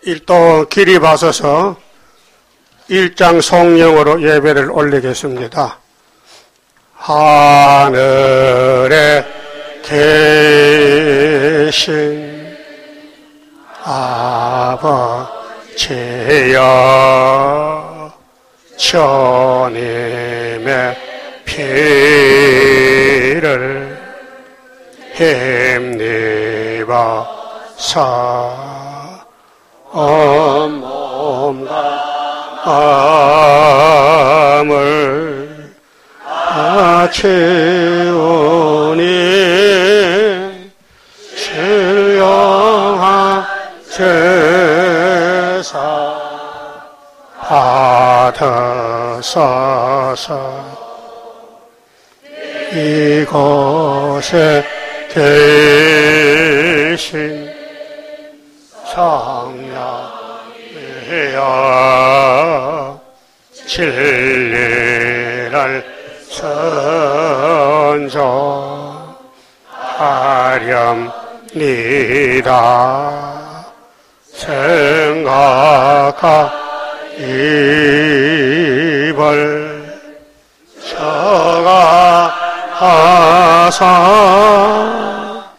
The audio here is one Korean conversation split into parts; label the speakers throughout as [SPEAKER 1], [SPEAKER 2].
[SPEAKER 1] 또 길이 봐서서 1장 성령으로 예배를 올리겠습니다. 하늘에 계신 아버지여, 주님의 피를 힘입어서 몸과 마음을 채우니 신령한 제사 받으소서. 이곳에 계신 성령이여, 진리를 선조하렵니다. 생각하 입을 저가하사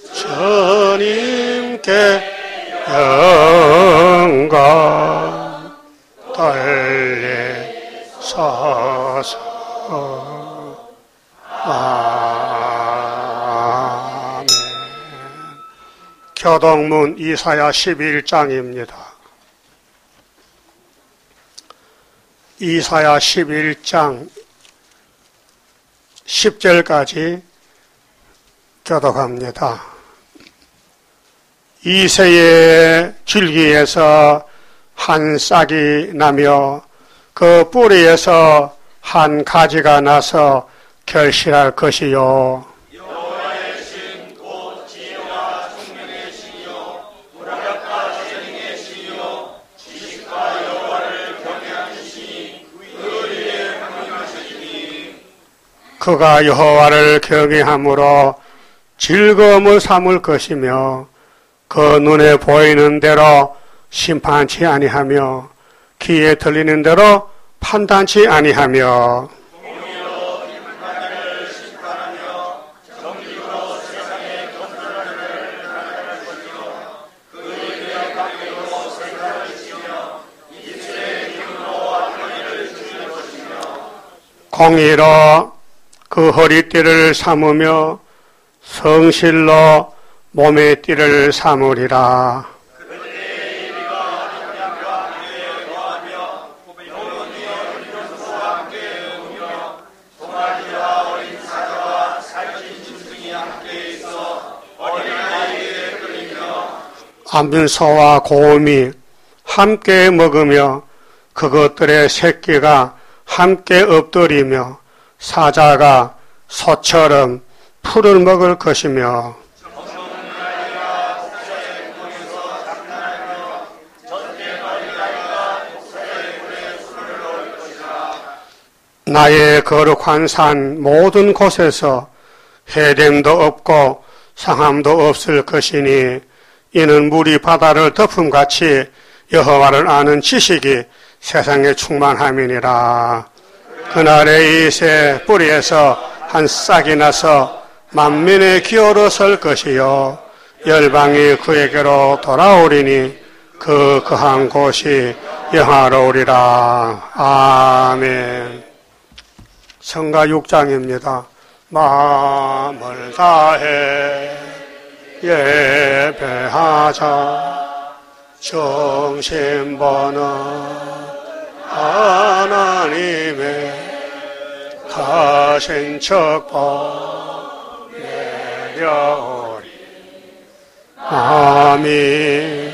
[SPEAKER 1] 주님께 영광 돌리소서. 아멘. 교동문 이사야 11장입니다. 이사야 11장 10절까지 교독합니다. 이새의 줄기에서 한 싹이 나며 그 뿌리에서 한 가지가 나서 결실할 것이요.
[SPEAKER 2] 여호와의 신 곧 지혜와 총명의 신이요, 무라과 재능의 신이요, 지식과 여호와를 경외하는 신이 그 위에 강림하시니,
[SPEAKER 1] 그가 여호와를 경외함으로 즐거움을 삼을 것이며 그 눈에 보이는 대로 심판치 아니하며 귀에 들리는 대로 판단치 아니하며
[SPEAKER 2] 공의로 인간을 심판하며 정직으로 세상의 검술하는 나라를 건지고 그의 관계로 세상을 지으며 이스라엘의 힘으로 하늘을 주실 것이며,
[SPEAKER 1] 공의로 그 허리띠를 삼으며 성실로 몸의 띠를 삼으리라.
[SPEAKER 2] 그때 이리가 함과 함께 거하며 영혼이여 인도수와 함께 오며 동아지와 어린 사자와 살찐 짐승이 함께 있어 어린아이에게 끌리며,
[SPEAKER 1] 암소와 곰이 함께 먹으며 그것들의 새끼가 함께 엎드리며 사자가 소처럼 풀을 먹을 것이며, 나의 거룩한 산 모든 곳에서 해됨도 없고 상함도 없을 것이니, 이는 물이 바다를 덮음같이 여호와를 아는 지식이 세상에 충만함이니라. 그날에 이 새 뿌리에서 한 싹이 나서 만민의 기호로 설 것이요, 열방이 그에게로 돌아오리니 그 거한 곳이 영화로우리라. 아멘. 성가 6장입니다. 마음을 다해 예배하자. 정신번호 하나님의 가신 척보 내려오리. 아멘.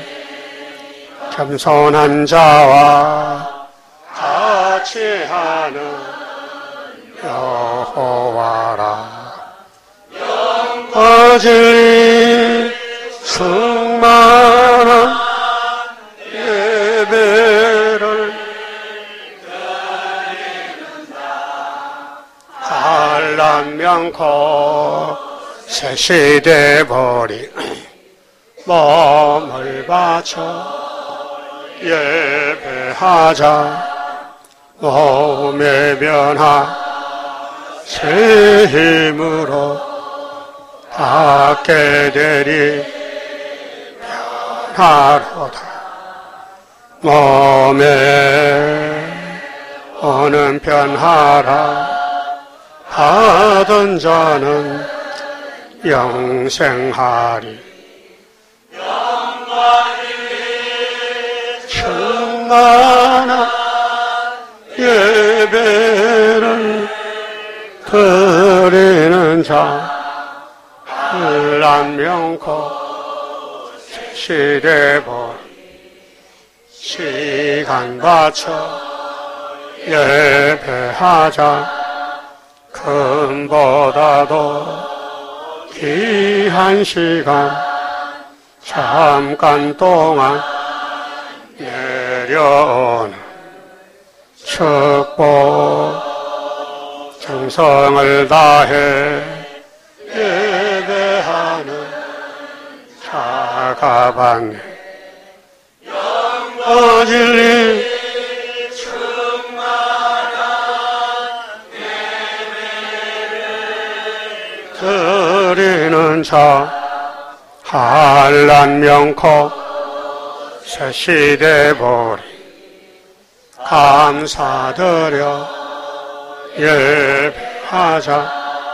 [SPEAKER 1] 겸손한 자와 같이 하는 여호와라. 영광진리 충만한 예배를 한란 명코 새 시대 버리 몸을 바쳐 예배하자 몸의 변화 새 힘으로 닿게 되리 변화로다. 몸에 오는 변화라 받은 자는 영생하리. 충만한 예배를 드리는 자 한란명코 시대보 시간 바쳐 예배하자. 금보다도 귀한 시간 잠깐 동안 내려오는 축복 정성을 다해 예배하는 자가 받네. 진리 드리는 자 한란명코 새 시대 보리 감사드려 예배하자.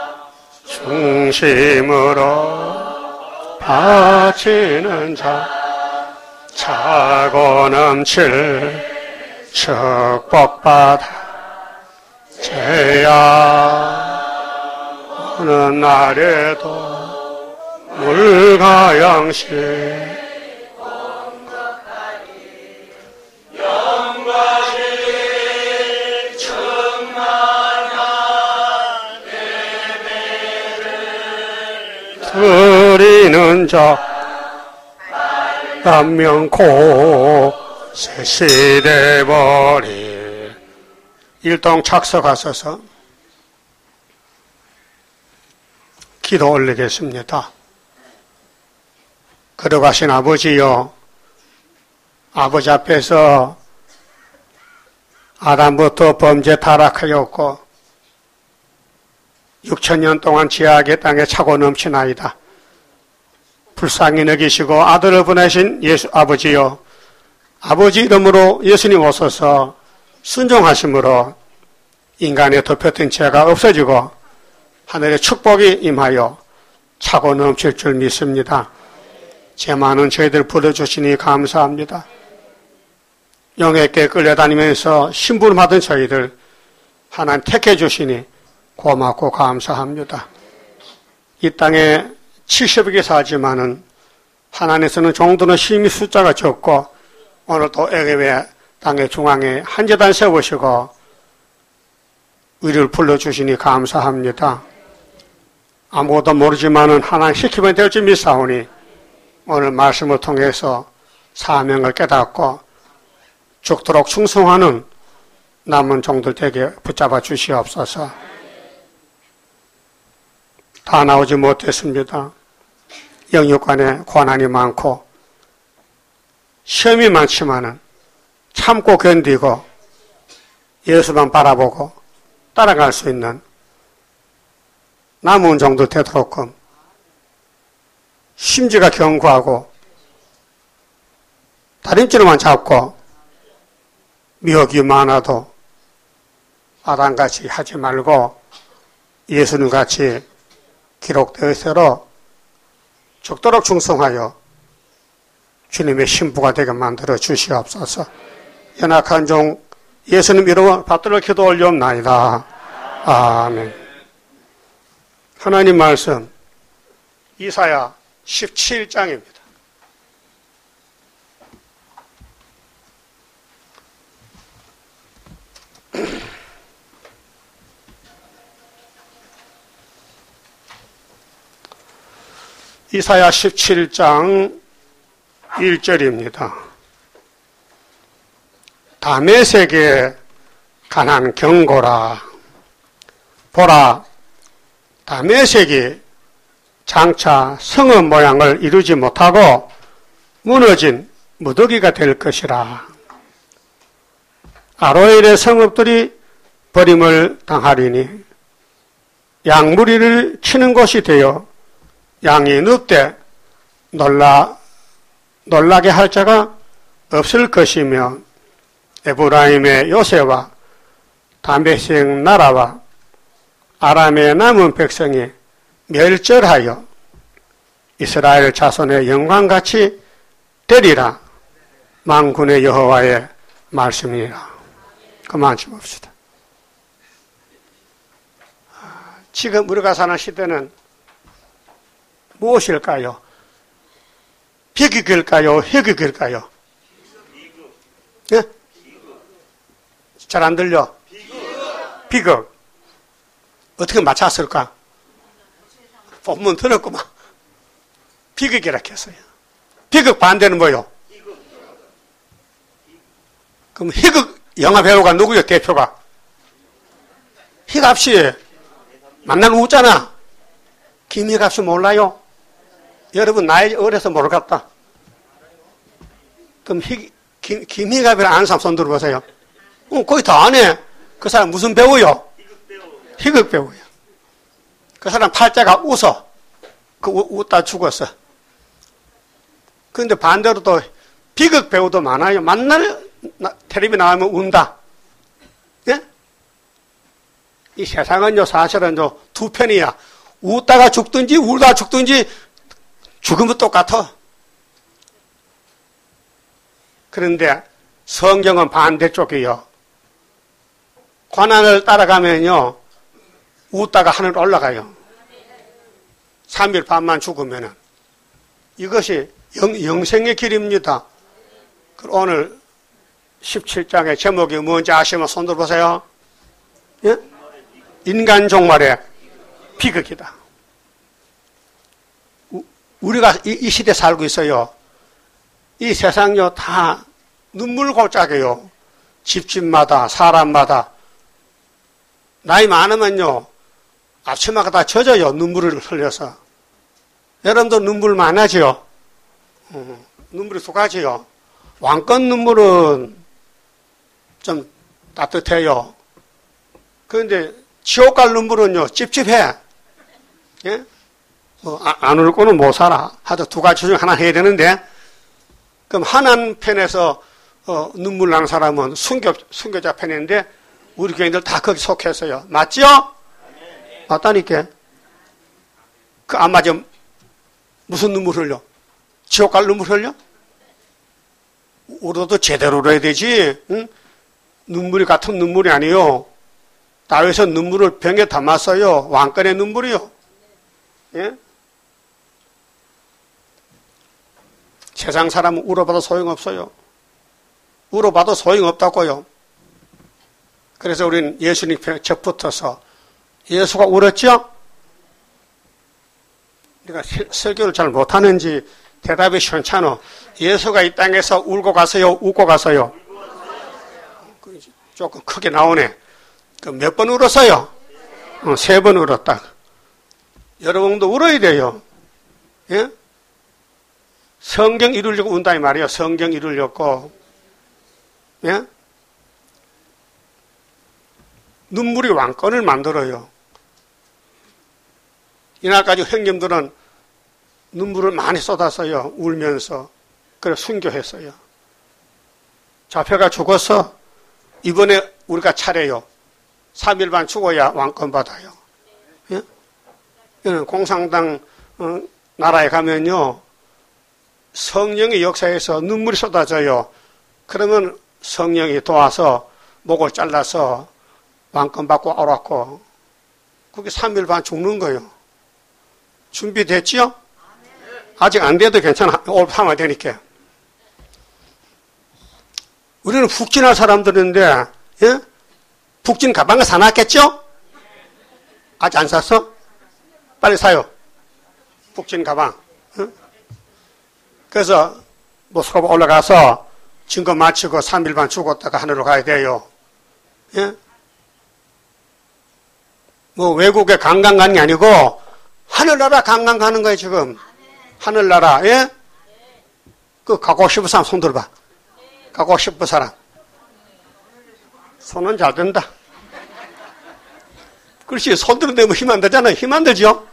[SPEAKER 1] 중심으로 바치는 자 차고 넘칠 축복받아 제야 오는 날에도 물과 양식 드리는 자 남명코 새 시대 보리. 일동 착석하셔서 기도 올리겠습니다. 걸어가신 아버지여, 아버지 앞에서 아담부터 범죄 타락하였고 6,000년 동안 지하의 땅에 차고 넘치나이다. 불쌍히 여기시고 아들을 보내신 예수 아버지여, 아버지 이름으로 예수님 오셔서 순종하심으로 인간의 덮였던 죄가 없어지고 하늘의 축복이 임하여 차고 넘칠 줄 믿습니다. 죄 많은 저희들 불러주시니 감사합니다. 영에게 끌려다니면서 심부름 받은 저희들 하나님 택해 주시니 고맙고 감사합니다. 이 땅에 70억이 살지만은 하나님께서는 종들은 힘이 숫자가 적고 오늘 또 애굽의 땅의 중앙에 한 제단 세우시고 의를 불러주시니 감사합니다. 아무것도 모르지만은 하나님 시키면 될 줄 믿사오니 오늘 말씀을 통해서 사명을 깨닫고 죽도록 충성하는 남은 종들 되게 붙잡아 주시옵소서. 다 나오지 못했습니다. 영육간에 고난이 많고 시험이 많지만은 참고 견디고 예수만 바라보고 따라갈 수 있는 남은 종들 되도록끔 심지가 견고하고 다림질만 잡고 미혹이 많아도 아담같이 하지 말고 예수님같이 기록되어서로 죽도록 충성하여 주님의 신부가 되게 만들어 주시옵소서. 연약한 종 예수님 이름으로 받들어 기도 올리옵나이다. 아멘. 하나님 말씀 이사야 17장입니다. 이사야 17장 1절입니다. 다메섹에 관한 경고라. 보라, 다메섹이 장차 성읍 모양을 이루지 못하고 무너진 무더기가 될 것이라. 아로엘의 성읍들이 버림을 당하리니 양무리를 치는 곳이 되어 양이 눕되 놀라게 할 자가 없을 것이며 에브라임의 요새와 다메섹 나라와 아람의 남은 백성이 멸절하여 이스라엘 자손의 영광같이 되리라. 만군의 여호와의 말씀이라. 그만 좀 봅시다. 지금 우리가 사는 시대는 무엇일까요? 비극일까요? 희극일까요? 예? 잘 안 들려? 비극. 어떻게 맞췄을까? 본문 들었구만. 비극이라 했어요. 비극 반대는 뭐요? 그럼 희극 영화 배우가 누구요? 대표가? 희갑씨 만나면 웃잖아. 김희갑씨 몰라요? 여러분 나이 어려서 모르겠다. 그럼 김희갑이를 아는 사람 손 들어보세요. 거의 다 아네. 그 사람 무슨 배우요? 희극 배우요. 그 사람 팔자가 웃어. 웃다 죽었어. 그런데 반대로 또 비극 배우도 많아요. 만날 텔레비 나오면 운다. 예? 이 세상은요, 사실은 두 편이야. 웃다가 죽든지 울다가 죽든지 죽으면 똑같아. 그런데 성경은 반대쪽이요. 고난을 따라가면요, 웃다가 하늘 올라가요. 3일 반만 죽으면은. 이것이 영생의 길입니다. 오늘 17장의 제목이 뭔지 아시면 손 들어보세요. 예? 인간 종말의 비극이다. 우리가 이 시대에 살고 있어요. 이 세상요 다 눈물골짜기요. 집집마다 사람마다 나이 많으면요 앞치마가 다 젖어요. 눈물을 흘려서. 여러분도 눈물 많아지요. 눈물이 쏟아지요. 왕건 눈물은 좀 따뜻해요. 그런데 지옥 갈 눈물은요 찝찝해. 예? 안 울 거는 못 살아. 하여튼 두 가지 중 하나 해야 되는데, 그럼 하나편에서 눈물 나는 사람은 순교자 편인데 우리 교인들 다 거기 속했어요. 맞죠? 맞다니까. 그 안 맞으면 무슨 눈물 흘려? 지옥 갈 눈물 흘려? 우리도 제대로 울어야 되지. 응? 눈물이 같은 눈물이 아니요. 다윗은 눈물을 병에 담았어요. 왕권의 눈물이요. 예? 세상 사람은 울어봐도 소용없어요. 울어봐도 소용없다고요. 그래서 우리는 예수님 편에 적붙어서 예수가 울었죠? 내가 설교를 잘 못하는지 대답이 시원찮아. 예수가 이 땅에서 울고 가서요? 웃고 가서요? 조금 크게 나오네. 몇 번 울었어요? 3번 울었다. 여러분도 울어야 돼요. 예? 성경 이루려고 운다 이 말이에요. 성경 이루려고. 예? 눈물이 왕권을 만들어요. 이날까지 형님들은 눈물을 많이 쏟았어요. 울면서. 그래 순교했어요. 잡혀가 죽어서 이번에 우리가 차례요. 3일 반 죽어야 왕권 받아요. 예? 공산당 나라에 가면요. 성령의 역사에서 눈물이 쏟아져요. 그러면 성령이 도와서 목을 잘라서 왕권 받고 오라고. 그게 3일 반 죽는 거예요. 준비됐지요? 아직 안 돼도 괜찮아. 올 하면 되니까. 우리는 북진할 사람들인데, 예? 북진 가방을 사놨겠죠? 아직 안 샀어? 빨리 사요. 북진 가방. 예? 그래서 모스크바 올라가서 증거 마치고 3일 반 죽었다가 하늘로 가야 돼요. 예? 뭐 외국에 관광 가는 게 아니고 하늘나라 관광 가는 거예요 지금. 하늘나라. 예? 그 가고 싶은 사람 손 들어봐. 가고 싶은 사람. 손은 잘 된다. 그렇지. 손 들어대면 힘 안 되잖아요. 힘 안 되죠?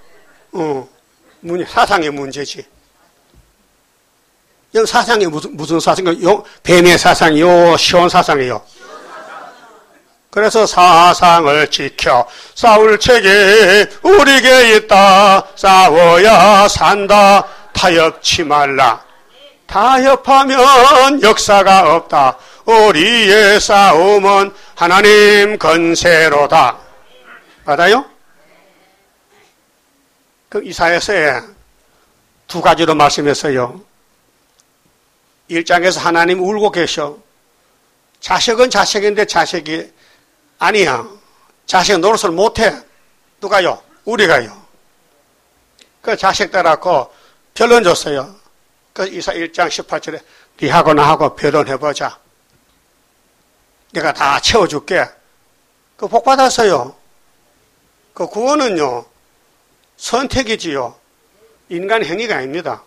[SPEAKER 1] 사상의 문제지. 이 사상이 무슨 사상이요? 뱀의 사상이요? 시온 사상이요? 그래서 사상을 지켜 싸울 책이 우리에게 있다. 싸워야 산다. 타협치 말라. 타협하면 역사가 없다. 우리의 싸움은 하나님 건세로다. 맞아요? 그 이사야서에 두 가지로 말씀했어요. 1장에서 하나님 울고 계셔. 자식은 자식인데 자식이 아니야. 자식 노릇을 못해. 누가요? 우리가요. 그 자식 따라고 결론 줬어요. 그 이사 1장 18절에 니하고 나하고 결혼해보자. 내가 다 채워줄게. 그 복 받았어요. 그 구원은요, 선택이지요. 인간 행위가 아닙니다.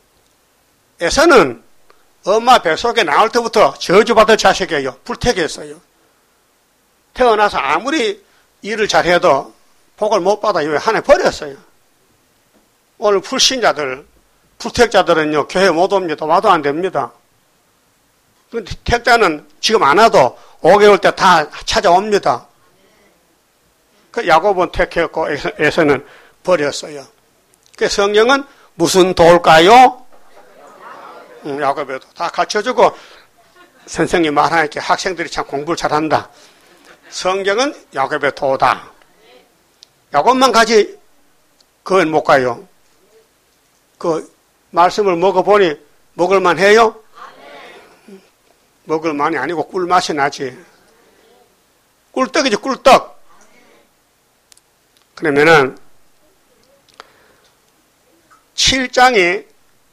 [SPEAKER 1] 에서는 엄마 뱃속에 나올 때부터 저주받을 자식이에요. 불택했어요. 태어나서 아무리 일을 잘해도 복을 못 받아요. 하나님 버렸어요. 오늘 불신자들, 불택자들은요, 교회 못 옵니다. 와도 안 됩니다. 택자는 지금 안 와도 5개월 때 다 찾아옵니다. 그 야곱은 택했고 에서는 버렸어요. 그 성경은 무슨 도일까요? 야곱에도 다 가르쳐주고 선생님이 말하니까 학생들이 참 공부를 잘한다. 성경은 야곱의 도다. 야곱만 가지 그건 못 가요. 그 말씀을 먹어보니 먹을만 해요? 먹을만이 아니고 꿀맛이 나지. 꿀떡이지 꿀떡. 그러면은 7장이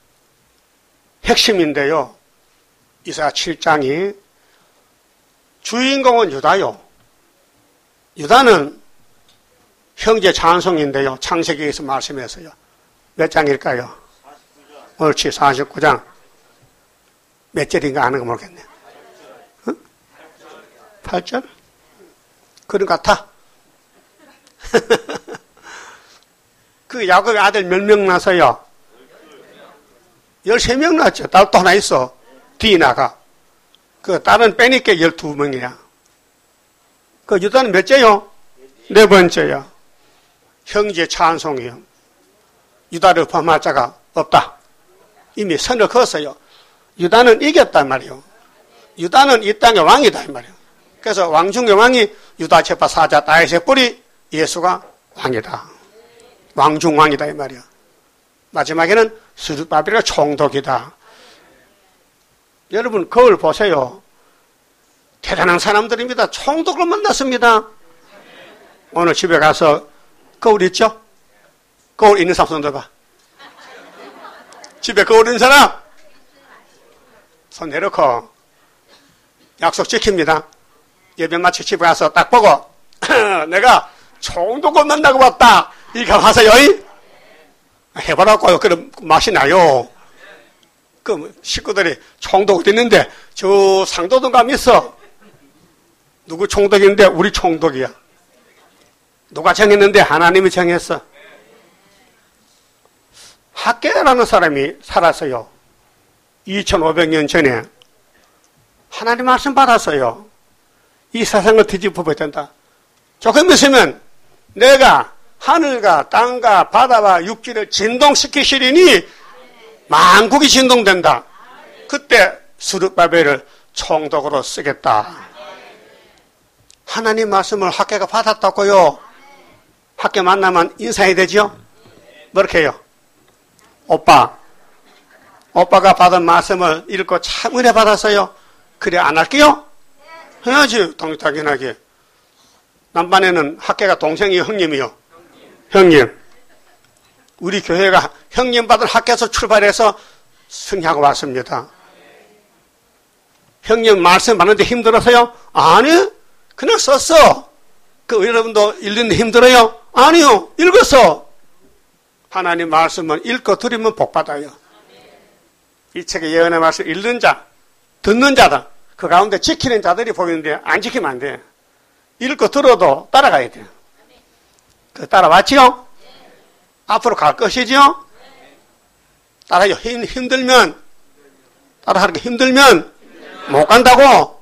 [SPEAKER 1] 핵심인데요. 이사야 7장이 주인공은 유다요. 유다는 형제 찬송인데요. 창세기에서 말씀했어요. 몇 장일까요? 49장. 옳지, 49장. 몇 절인가 아는 거 모르겠네. 8절? 그런 것 같아. 그 야곱의 아들 몇 명 나서요? 13명 낳았죠. 딸도 하나 있어. 디나가. 그 딸은 빼니까 12명이야. 그 유다는 몇째요? 네 번째요. 형제 찬송이요. 유다를 범할 자가 없다. 이미 선을 그었어요. 유다는 이겼단 말이요. 유다는 이 땅의 왕이다 이 말이요. 그래서 왕 중의 왕이 유다 제파 사자 다윗의 뿌리 예수가 왕이다. 왕중왕이다 이 말이요. 마지막에는 스룹바벨의 총독이다. 여러분 거울 보세요. 대단한 사람들입니다. 총독을 만났습니다. 오늘 집에 가서 거울 있죠? 거울 있는 사람 손 들어봐. 집에 거울 있는 사람 손 내놓고 약속 지킵니다. 예배 마치 집에 가서 딱 보고 내가 총독을 만나고 왔다. 이렇게 하세요. 해보라고요. 그럼 맛이 나요. 그 식구들이 총독 어디 있는데 저 상도동감 있어. 누구 총독인데 우리 총독이야. 누가 정했는데 하나님이 정했어. 학개라는 사람이 살았어요. 2500년 전에 하나님 말씀 받았어요. 이 세상을 뒤집어야 된다. 조금 있으면 내가 하늘과 땅과 바다와 육지를 진동시키시리니 만국이 진동된다. 그때 스룹바벨을 총독으로 쓰겠다. 하나님 말씀을 학개가 받았다고요. 학개 만나면 인사해야 되죠? 뭐 이렇게 해요? 오빠가 받은 말씀을 읽고 참 은혜 받았어요. 그래 안 할게요? 해야지. 당연하게. 남반에는 학개가 동생이요 형님이요? 형님. 우리 교회가 형님 받은 학교에서 출발해서 승리하고 왔습니다. 형님 말씀 받는데 힘들었어요? 아니, 그냥 썼어. 그 여러분도 읽는데 힘들어요? 아니요, 읽었어. 하나님 말씀은 읽고 들으면 복 받아요. 이 책의 예언의 말씀 읽는 자, 듣는 자다. 그 가운데 지키는 자들이 보이는데 안 지키면 안 돼. 읽고 들어도 따라가야 돼요. 따라왔지요? 앞으로 갈 것이지요? 따라요. 힘들면, 따라하는 게 힘들면 못 간다고?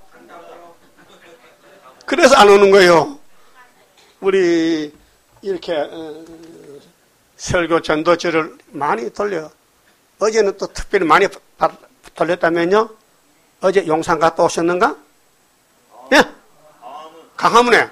[SPEAKER 1] 그래서 안 오는 거예요. 우리 이렇게 설교 전도지를 많이 돌려요. 어제는 또 특별히 많이 돌렸다면요? 어제 용산 갔다 오셨는가? 예? 강화문에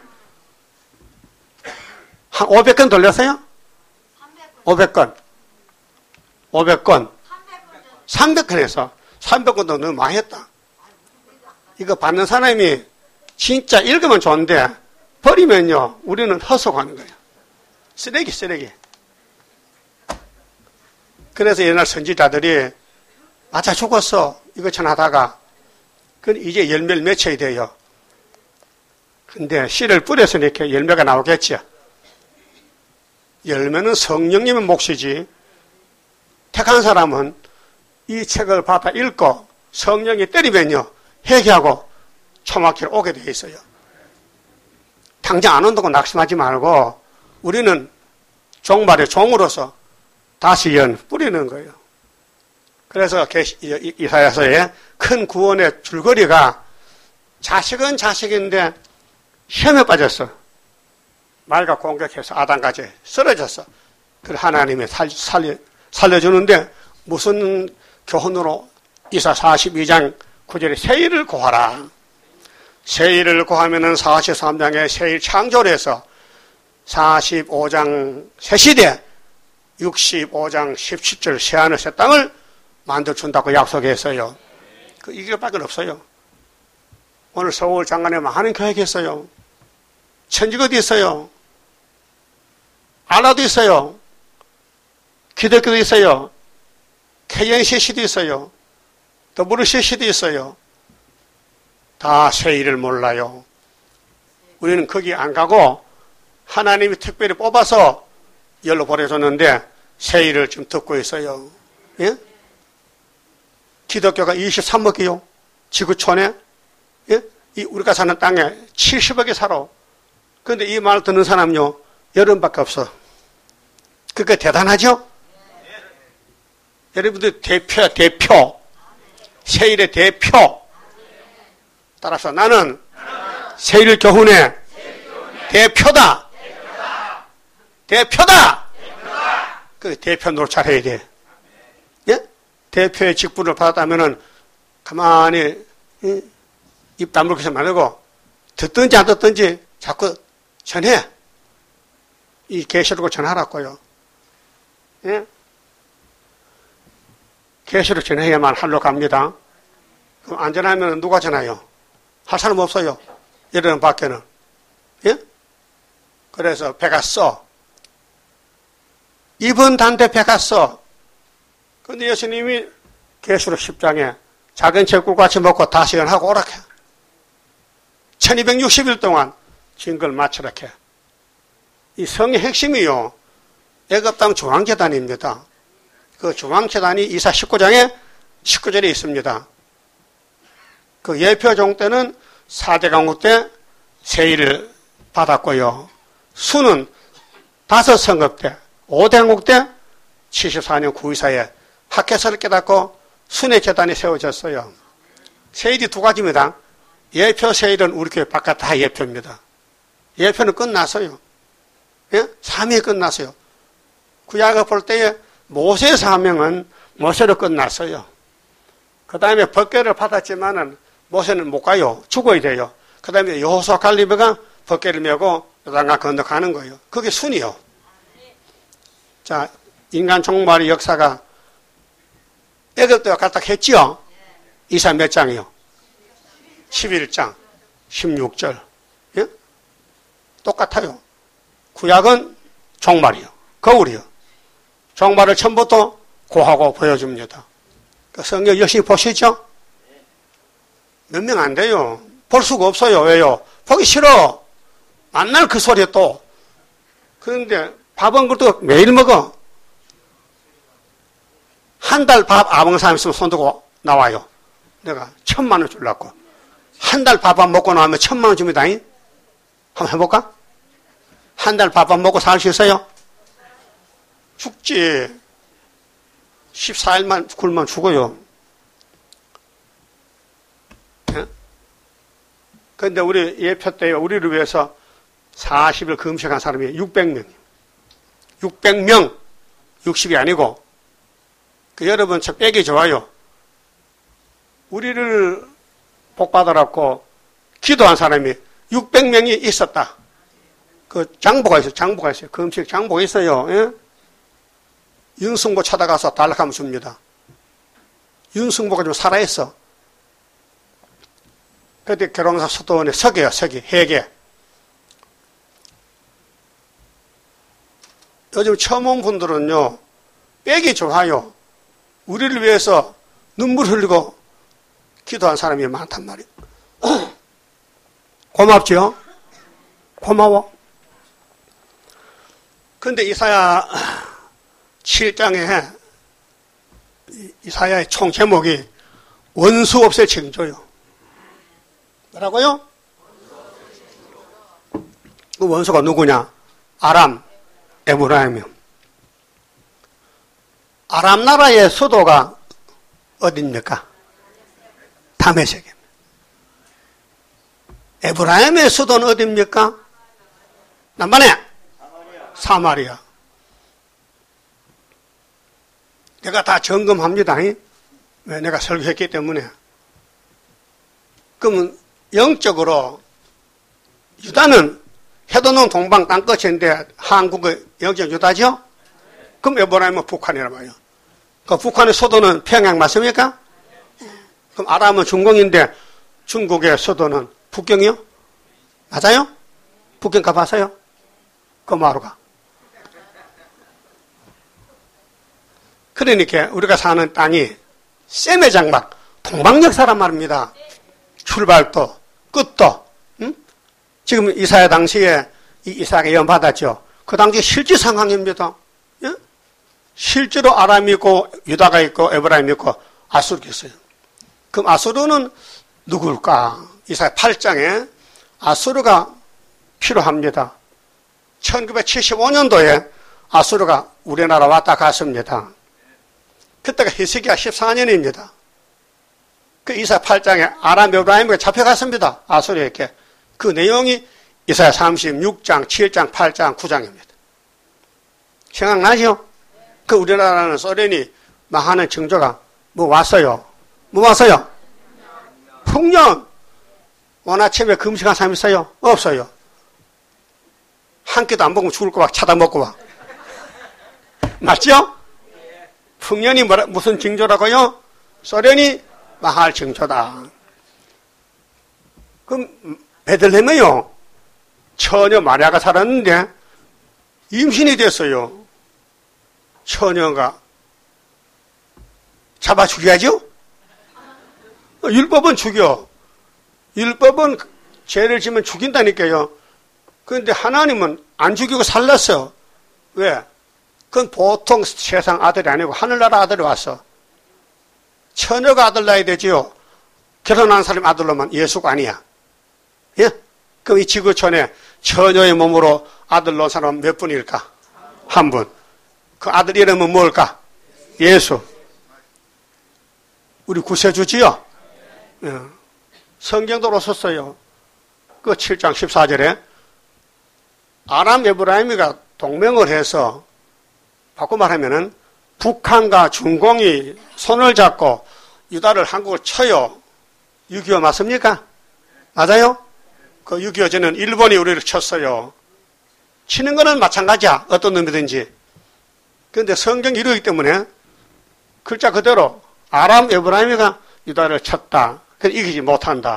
[SPEAKER 1] 한 500건 돌렸어요? 500건. 500건. 300건에서 300건도 너무 많이 했다. 이거 받는 사람이 진짜 읽으면 좋은데 버리면요 우리는 헛속하는 거예요. 쓰레기. 그래서 옛날 선지자들이 아차 죽었어 이거 전하다가 이제 열매를 맺혀야 돼요. 근데 씨를 뿌려서 이렇게 열매가 나오겠죠. 열매는 성령님의 몫이지 택한 사람은 이 책을 받아 읽고 성령이 때리면요 회개하고 초막기로 오게 되어 있어요. 당장 안 온다고 낙심하지 말고 우리는 종말의 종으로서 다시 뿌리는 거예요. 그래서 이사야서의 큰 구원의 줄거리가 자식은 자식인데 시험에 빠졌어. 말과 공격해서 아담까지 쓰러졌어. 그래 하나님이 살려주는데 무슨 교훈으로 이사 42장 9절에 세일을 구하라. 세일을 구하면은 43장에 세일 창조해서 45장 새시대 65장 17절 새하늘 새 땅을 만들어준다고 약속했어요. 이 길밖에 없어요. 오늘 서울 장안에 많은 교회가 있어요. 천주교도 있어요. 알라도 있어요. 기독교도 있어요. KNCC도 있어요. WCC도 있어요. 다 세일을 몰라요. 우리는 거기 안 가고 하나님이 특별히 뽑아서 열로 보내줬는데 세일을 지금 듣고 있어요. 예? 기독교가 23억이요. 지구촌에 예? 우리가 사는 땅에 70억이 살아. 그런데 이 말 듣는 사람요 여름밖에 없어. 그게 대단하죠? 여러분들 대표 세일의 대표. 따라서 나는 세일 교훈의 대표다. 그 대표 노릇 해야 돼. 예? 대표의 직분을 받았다면은 가만히 입 다물고 있으면 안 되고 듣든지 안 듣든지 자꾸 전해. 이 계시록을 전하라고요. 예? 계시록 전해야만 할로 갑니다. 그럼 안 전하면 누가 전해요? 할 사람 없어요. 여러분 밖에는. 예? 그래서 배가 써. 이번 단대 배가 써. 근데 예수님이 계시록 10장에 작은 채국 같이 먹고 다시 연하고 오락해. 1260일 동안 증거를 마치락해. 이 성의 핵심이요. 애굽 땅 중앙재단입니다. 그 중앙재단이 이사 19장에 19절에 있습니다. 그 예표종 때는 4대 강국 때 세일을 받았고요. 수는 5성급 때, 5대 강국 때 74년 924에 학회서를 깨닫고 순회 재단이 세워졌어요. 세일이 두 가지입니다. 예표 세일은 우리 교회 바깥 다 예표입니다. 예표는 끝났어요. 예? 사명이 끝났어요. 구약을 볼 때에 모세의 사명은 모세로 끝났어요. 그 다음에 법궤를 받았지만은 모세는 못 가요. 죽어야 돼요. 그 다음에 여호수아 갈렙이가 법궤를 메고 요단강 건너가는 거예요. 그게 순이요. 자, 인간 종말의 역사가 애굽도와 같다 했지요? 이사 몇 장이요? 11장, 16절. 예? 똑같아요. 구약은 종말이요. 거울이요. 종말을 처음부터 고하고 보여줍니다. 그 성경 열심히 보시죠? 몇 명 안 돼요. 볼 수가 없어요. 왜요? 보기 싫어. 만날 그 소리에 또. 그런데 밥은 그래도 매일 먹어. 한 달 밥 아봉 사람 있으면 손 들고 나와요. 내가 1000만 원 주려고. 한 달 밥 안 먹고 나오면 1000만 원 줍니다. 한번 해볼까? 한 달 밥 안 먹고 살 수 있어요? 죽지. 14일만 굶으면 죽어요. 그런데 우리 예표 때 우리를 위해서 40일 금식한 사람이 600명. 600명. 60이 아니고. 여러분 저 빼기 좋아요. 우리를 복받으라고 기도한 사람이 600명이 있었다. 그 장보가 있어요. 장보가 있어요. 금식 장보가 있어요. 예? 윤승보 찾아가서 달락하면 줍니다. 윤승보가 좀 살아있어. 그때 결혼사 수도원에 서기요, 서기, 회계. 요즘 처음 온 분들은요, 빼기 좋아요. 우리를 위해서 눈물 흘리고 기도한 사람이 많단 말이에요. 고맙죠? 고마워. 근데 이사야 7장에 이사야의 총 제목이 원수 없애 징조요. 뭐라고요? 그 원수가 누구냐? 아람, 에브라임이요. 아람 나라의 수도가 어디입니까? 다메섹입니다. 에브라임의 수도는 어디입니까? 남반에 사마리아. 내가 다 점검합니다. 왜? 내가 설교했기 때문에. 그러면 영적으로 유다는 해도는 동방 땅끝인데 한국의 영적 유다죠? 그럼 에브라임은 북한이란 말이에요. 그 북한의 수도는 평양 맞습니까? 그럼 아람은 중공인데 중국의 수도는 북경이요? 맞아요? 북경 가봤어요? 그 뭐하러 가? 그러니까 우리가 사는 땅이 셈의 장막, 동방역사란 말입니다. 출발도, 끝도. 응? 지금 이사야 당시에 이사야가 예언받았죠. 그 당시 실제 상황입니다. 예? 실제로 아람이 있고 유다가 있고 에브라임이 있고 아수르가 있어요. 그럼 아수르는 누굴까? 이사야 8장에 아수르가 필요합니다. 1975년도에 아수르가 우리나라 왔다 갔습니다. 그때가 히스기야 14년입니다. 그 이사야 8장에 아람 에브라임이 잡혀갔습니다. 아수르에게. 그 내용이 이사야 36장, 7장, 8장, 9장입니다. 생각나죠? 그 우리나라는 소련이 망하는 징조가 뭐 왔어요? 뭐 왔어요? 풍년. 오늘 아침에 금식한 사람 있어요? 없어요. 한 끼도 안 먹으면 죽을 거 막 찾아먹고 와. 맞죠? 풍년이 무슨 징조라고요? 소련이 망할 징조다. 그럼 베들레헴에요. 처녀 마리아가 살았는데 임신이 됐어요. 처녀가 잡아 죽여야죠? 율법은 죽여. 율법은 죄를 지면 죽인다니까요. 그런데 하나님은 안 죽이고 살렸어. 왜? 그건 보통 세상 아들이 아니고 하늘나라 아들이 왔어. 처녀가 아들 낳아야 되지요. 결혼한 사람 아들로만 예수가 아니야. 예? 그럼 이 지구촌에 처녀의 몸으로 아들 낳은 사람은 몇 분일까? 한 분. 그 아들 이름은 뭘까? 예수. 우리 구세주지요? 예. 성경도 썼어요. 그 7장 14절에 아람 에브라임이가 동맹을 해서 바꿔 말하면은 북한과 중공이 손을 잡고 유다를 한국을 쳐요. 6.25 맞습니까? 맞아요? 그 6.25 전에는 일본이 우리를 쳤어요. 치는 거는 마찬가지야. 어떤 놈이든지. 그런데 성경이 이러기 때문에 글자 그대로 아람 에브라임이가 유다를 쳤다. 그래서 이기지 못한다.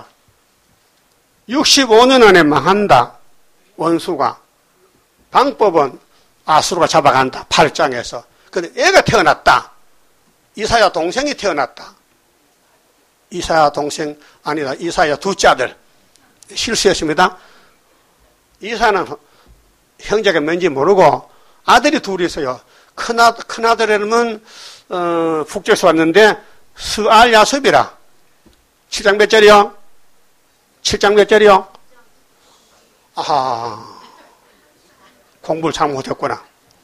[SPEAKER 1] 65년 안에 망한다. 원수가. 방법은 아수르가 잡아간다. 8장에서. 근데 애가 태어났다. 이사야 동생이 태어났다. 이사야 동생 아니라 이사야 둘째 아들. 실수했습니다. 이사야는 형제가 뭔지 모르고 아들이 둘이 있어요. 큰아들 이름은 북쪽에서 왔는데 스알 야습이라. 7장 몇 절이요? 7장 몇 절이요? 아하, 공부를 잘못했구나.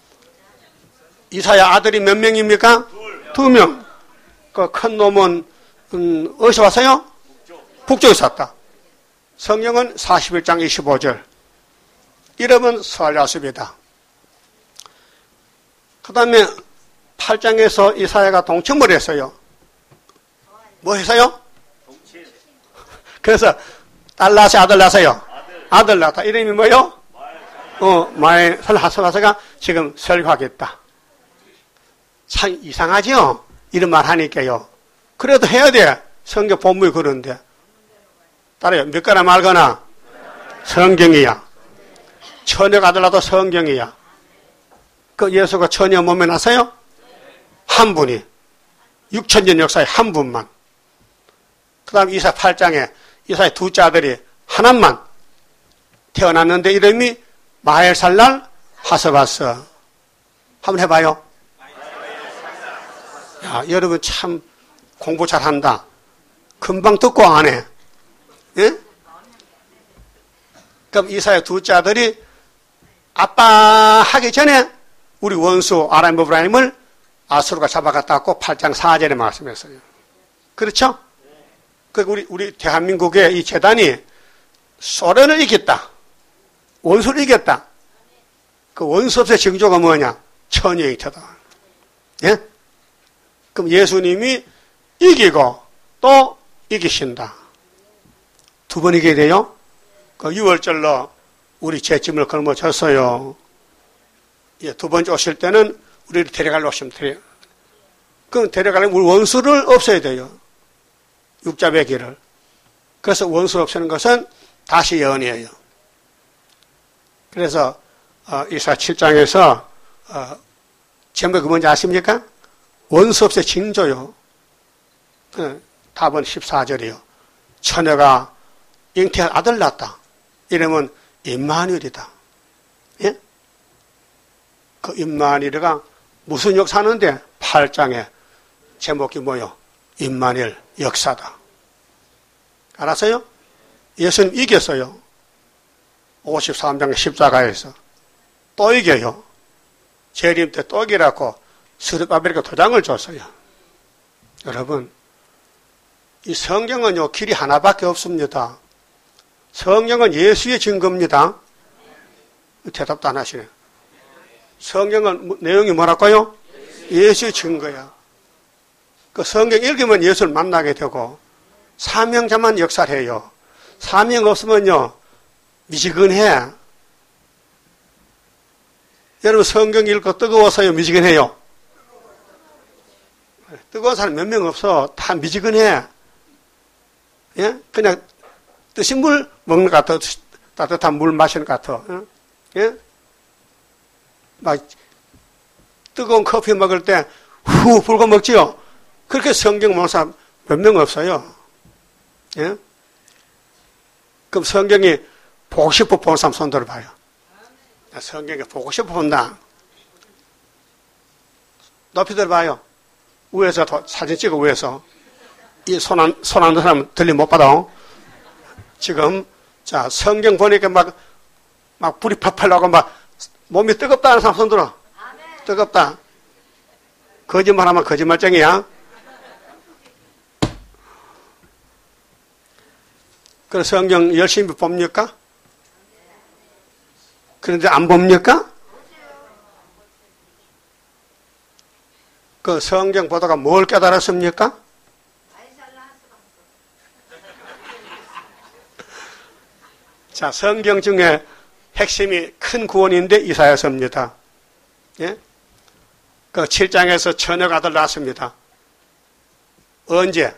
[SPEAKER 1] 이사야 아들이 몇 명입니까? 2명. 그 큰 놈은 어디서 왔어요? 북쪽에서 왔다. 성경은 41장 25절. 이름은 스알야습이다. 그 다음에 8장에서 이사야가 동침을 했어요. 뭐 했어요? 그래서 딸 낳았어요? 아들 낳았어요? 아들 낳았다. 이름이 뭐요? 마에 설하서가 지금 설교하겠다. 참 이상하죠? 이런 말 하니까요. 그래도 해야 돼. 성경 본문이 그런데. 따라요. 믿거나 말거나 성경이야. 처녀가 아들 낳아도 성경이야. 그 예수가 처녀 몸에 나서요? 한 분이. 6,000년 역사에 한 분만. 그 다음 이사 8장에 이사의 둘째 아들이 하나만 태어났는데 이름이 마헬살랄 하스바스. 한번 해봐요. 야, 여러분 참 공부 잘한다. 금방 듣고 안 해. 예? 그럼 이사의 둘째 아들이 아빠 하기 전에 우리 원수 아람 에브라임을 아수르가 잡아갔다 왔고 8장 4절에 말씀했어요. 그렇죠? 그 우리 대한민국의 이 재단이 소련을 이겼다. 원수를 이겼다. 그 원수 없의 징조가 뭐냐? 천여잉태다. 예? 그럼 예수님이 이기고 또 이기신다. 두 번 이겨야 돼요? 그 6월절로 우리 죄짐을 걸머졌어요. 예, 두 번째 오실 때는 우리를 데려가려 오시면 돼요. 그럼 데려가려면 우리 원수를 없애야 돼요. 육잡의 길을. 그래서 원수 없애는 것은 다시 예언이에요. 그래서 이사 7장에서 제목이 뭔지 아십니까? 원수 없애 징조요. 답은 14절이요. 처녀가 잉태한 아들 낳았다. 이름은 임마누엘이다. 예? 그 임마누엘이가 무슨 역사하는데 8장에 제목이 뭐요? 임마누엘 역사다. 알았어요? 예수님 이겼어요. 53장 십자가에서. 또 이겨요. 재림 때 또 이기라고 스룹바벨에게 도장을 줬어요. 여러분, 이 성경은요, 길이 하나밖에 없습니다. 성경은 예수의 증거입니다. 대답도 안 하시네. 성경은 내용이 뭐랄까요? 예수의 증거야. 그 성경 읽으면 예수를 만나게 되고, 사명자만 역사를 해요. 사명 없으면요, 미지근해. 여러분, 성경 읽고 뜨거워서요, 미지근해요. 뜨거운 사람 몇 명 없어. 다 미지근해. 예? 그냥 뜨신 물 먹는 것 같아. 따뜻한 물 마시는 것 같아. 예? 막 뜨거운 커피 먹을 때 후 불고 먹지요. 그렇게 성경 먹는 사람 몇 명 없어요. 예? 그럼 성경이 보고 싶어 보는 사람 손 들어봐요. 성경이 보고 싶어 본다. 높이 들어봐요. 위에서 사진 찍어 위에서. 이 손 안 드는 사람 들림 못 받아. 지금, 자, 성경 보니까 막 불이 팍팍 나고 막 몸이 뜨겁다 하는 사람 손 들어. 뜨겁다. 거짓말 하면 거짓말쟁이야. 그래서 성경 열심히 봅니까? 그런데 안 봅니까? 그 성경 보다가 뭘 깨달았습니까? 자, 성경 중에 핵심이 큰 구원인데 이사야서입니다. 예? 그 7장에서 처녀가 아들 낳았습니다. 언제?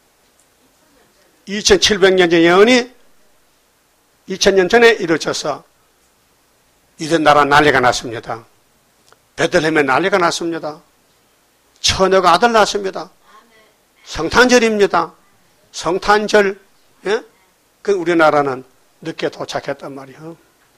[SPEAKER 1] 2700년 전 예언이 2000년 전에 이루어져서 이전 나라 난리가 났습니다. 베들레헴에 난리가 났습니다. 처녀가 아들 낳았습니다. 성탄절입니다. 성탄절. 예? 그 우리나라는 늦게 도착했단 말이에요.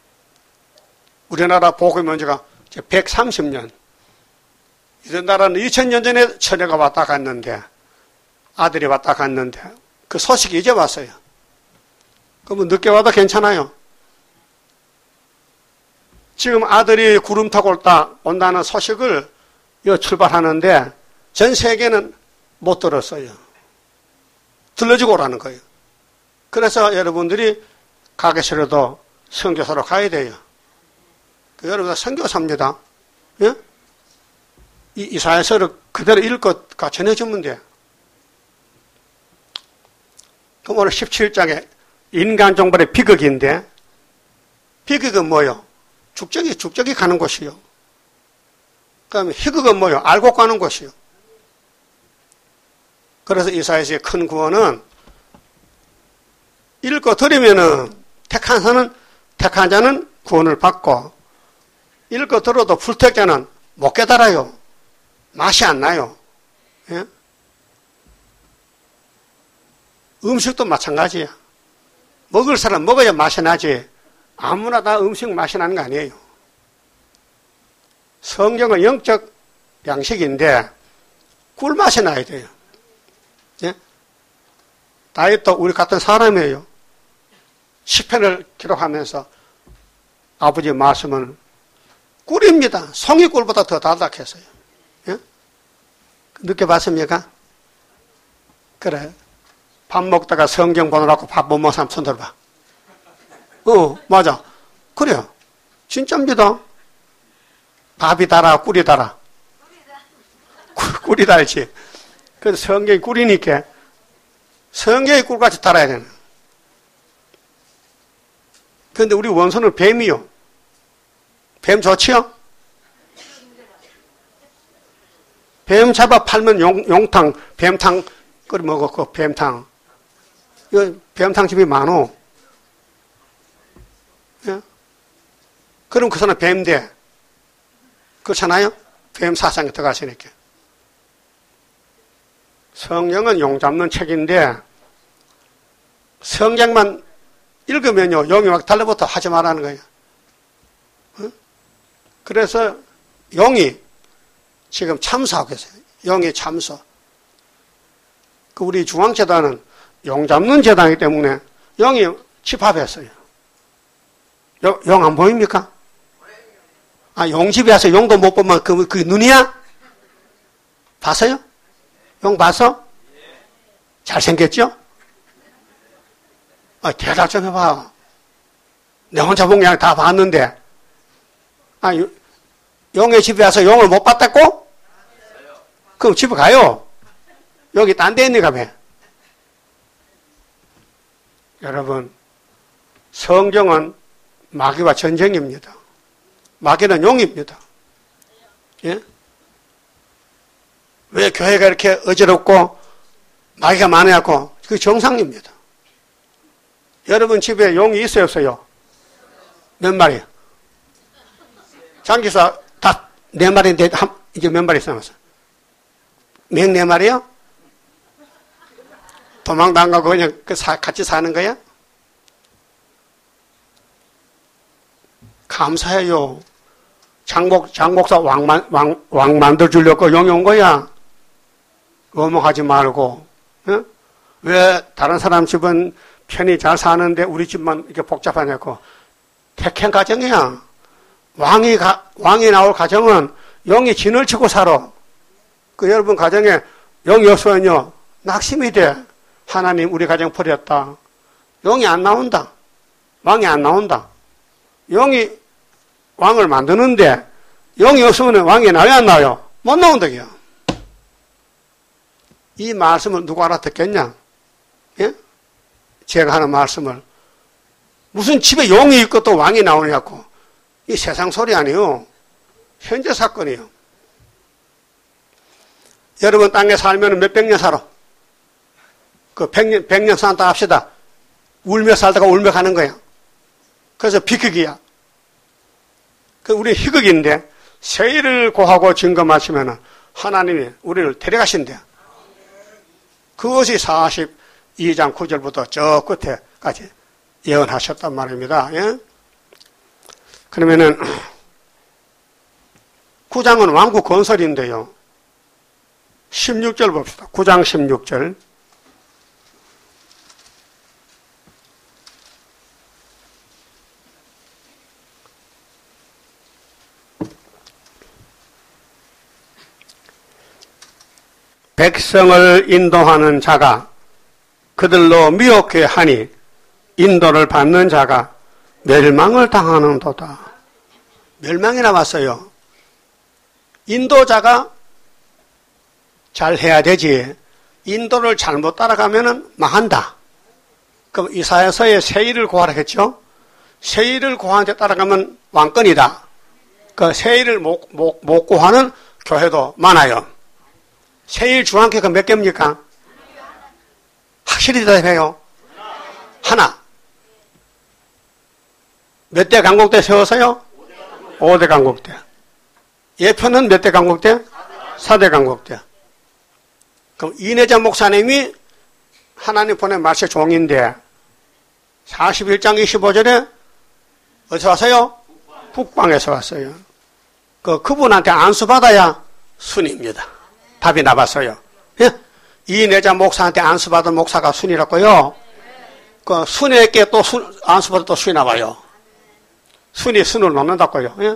[SPEAKER 1] 우리나라 복음의 문제가 130년. 이런 나라는 2000년 전에 처녀가 왔다 갔는데, 아들이 왔다 갔는데, 그 소식이 이제 왔어요. 그러면 늦게 와도 괜찮아요. 지금 아들이 구름 타고 온다는 소식을 출발하는데 전 세계는 못 들었어요. 들려주고 오라는 거예요. 그래서 여러분들이 가기 싫어도 선교사로 가야 돼요. 여러분 선교사입니다. 예? 이 이사야서를 그대로 읽고 전해주면 돼. 그럼 오늘 17장에 인간 종발의 비극인데, 비극은 뭐요? 죽적이 가는 곳이요. 그 다음에 희극은 뭐요? 알고 가는 곳이요. 그래서 이사야서의 큰 구원은 읽고 들으면은 택한 자는 구원을 받고, 읽고 들어도 불택자는 못 깨달아요. 맛이 안 나요. 예? 음식도 마찬가지야. 먹을 사람 먹어야 맛이 나지. 아무나 다 음식 맛이 나는 거 아니에요. 성경은 영적 양식인데 꿀맛이 나야 돼요. 예? 다윗도 우리 같은 사람이에요. 시편을 기록하면서 아버지의 말씀은 꿀입니다. 송이꿀보다 더 달달했어요. 예? 느껴봤습니까? 그래. 밥 먹다가 성경 보느라고 밥 못 먹은 사람 손 들어봐. 맞아. 그래요. 진짜입니다. 밥이 달아, 꿀이 달아. 꿀이 달지. 그래서 성경이 꿀이니까 성경이 꿀같이 달아야 되는. 그런데 우리 원수는 뱀이요. 뱀 좋지요? 뱀 잡아 팔면 용탕, 뱀탕 끓여 먹어, 그 뱀탕. 이거 뱀탕 집이 많어. 예? 그럼 그 사람 뱀 돼. 그렇잖아요? 뱀 사상에 들어가시니까. 성경은 용 잡는 책인데, 성경만 읽으면요, 용이 막 달라붙어 하지 말라는 거예요. 어? 그래서 용이 지금 참수하고 있어요. 용이 참수. 그 우리 중앙재단은 용 잡는 재단이기 때문에 용이 집합했어요. 용 안 보입니까? 용 집에 와서 용도 못 보면 그 눈이야? 봤어요? 용 봤어? 잘생겼죠? 대답 좀 해봐. 내 혼자 본 게 아니라 다 봤는데. 용의 집에 와서 용을 못 봤다고? 그럼 집에 가요. 여기 딴 데 있는가 봐. 여러분, 성경은 마귀와 전쟁입니다. 마귀는 용입니다. 예? 왜 교회가 이렇게 어지럽고 마귀가 많아갖고 그게 정상입니다. 여러분 집에 용이 있어요, 없어요? 몇 마리? 장기사 다 4마리인데 이제 몇 마리 남았어? 맹 4마리요? 도망도 안 가고 그냥 같이 사는 거야? 감사해요. 장목사 왕 만들어주려고 용이 온 거야. 어멍하지 말고. 어? 왜 다른 사람 집은 편히 잘 사는데 우리 집만 이렇게 복잡하냐고. 택한 가정이야. 왕이 나올 가정은 용이 진을 치고 살아. 여러분 가정에 용이 없으면요, 낙심이 돼. 하나님 우리 가정 버렸다. 용이 안 나온다. 왕이 안 나온다. 용이 왕을 만드는데 용이 없으면 왕이 나와야 안 나와요? 못 나온다고요. 이 말씀을 누가 알아듣겠냐? 예? 제가 하는 말씀을. 무슨 집에 용이 있고 또 왕이 나오냐고. 이 세상 소리 아니에요. 현재 사건이에요. 여러분 땅에 살면 몇백 년 살아. 그 100년 산다 합시다. 울며 살다가 울며 가는 거야. 그래서 비극이야. 우리 희극인데 세일을 고하고 증거하시면 하나님이 우리를 데려가신대. 그것이 42장 9절부터 저 끝에까지 예언하셨단 말입니다. 예? 그러면은 9장은 왕국 건설인데요. 16절 봅시다. 9장 16절. 백성을 인도하는 자가 그들로 미혹해 하니 인도를 받는 자가 멸망을 당하는도다. 멸망이 나왔어요. 인도자가 잘해야 되지. 인도를 잘못 따라가면 망한다. 그럼 이사야서에 세일을 구하라 했죠. 세일을 구하는 데 따라가면 왕권이다. 그 세일을 못 구하는 교회도 많아요. 세일 중앙교회가 몇 개입니까? 확실히 대답해요. 하나. 몇 대 강국대 세워서요? 5대 강국대. 예표는 몇 대 강국대? 4대 강국대. 그럼 이내자 목사님이 하나님 보낸 말세 종인데 41장 25절에 어디서 왔어요? 북방에서 왔어요. 그분한테 안수받아야 순입니다. 답이 나왔어요. 예? 이내자 목사한테 안수받은 목사가 순이라고요. 그 순에게 또 안수받은 또 순이 나와요. 순이 순을 놓는다고요. 예?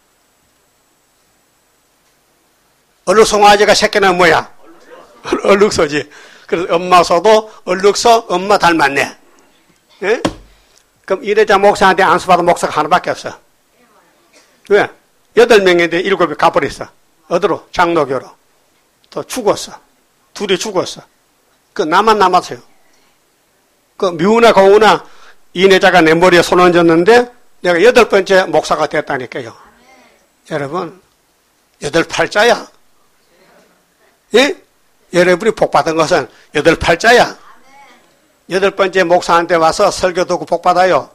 [SPEAKER 1] 얼룩송아지가 새끼는 뭐야? 얼룩소지. 그래서 엄마소도 얼룩소 엄마 닮았네. 예? 그럼 이래자 목사한테 안수받은 목사가 하나밖에 없어. 왜? 8명인데 7이 가버렸어. 어디로? 장로교로. 또 죽었어. 둘이 죽었어. 그 나만 남았어요. 그 미우나 고우나 이내자가 내 머리에 손 얹었는데 내가 8번째 목사가 됐다니까요. 여러분 8팔자야. 예? 여러분이 복받은 것은 8팔자야. 8번째 목사한테 와서 설교 듣고 복받아요.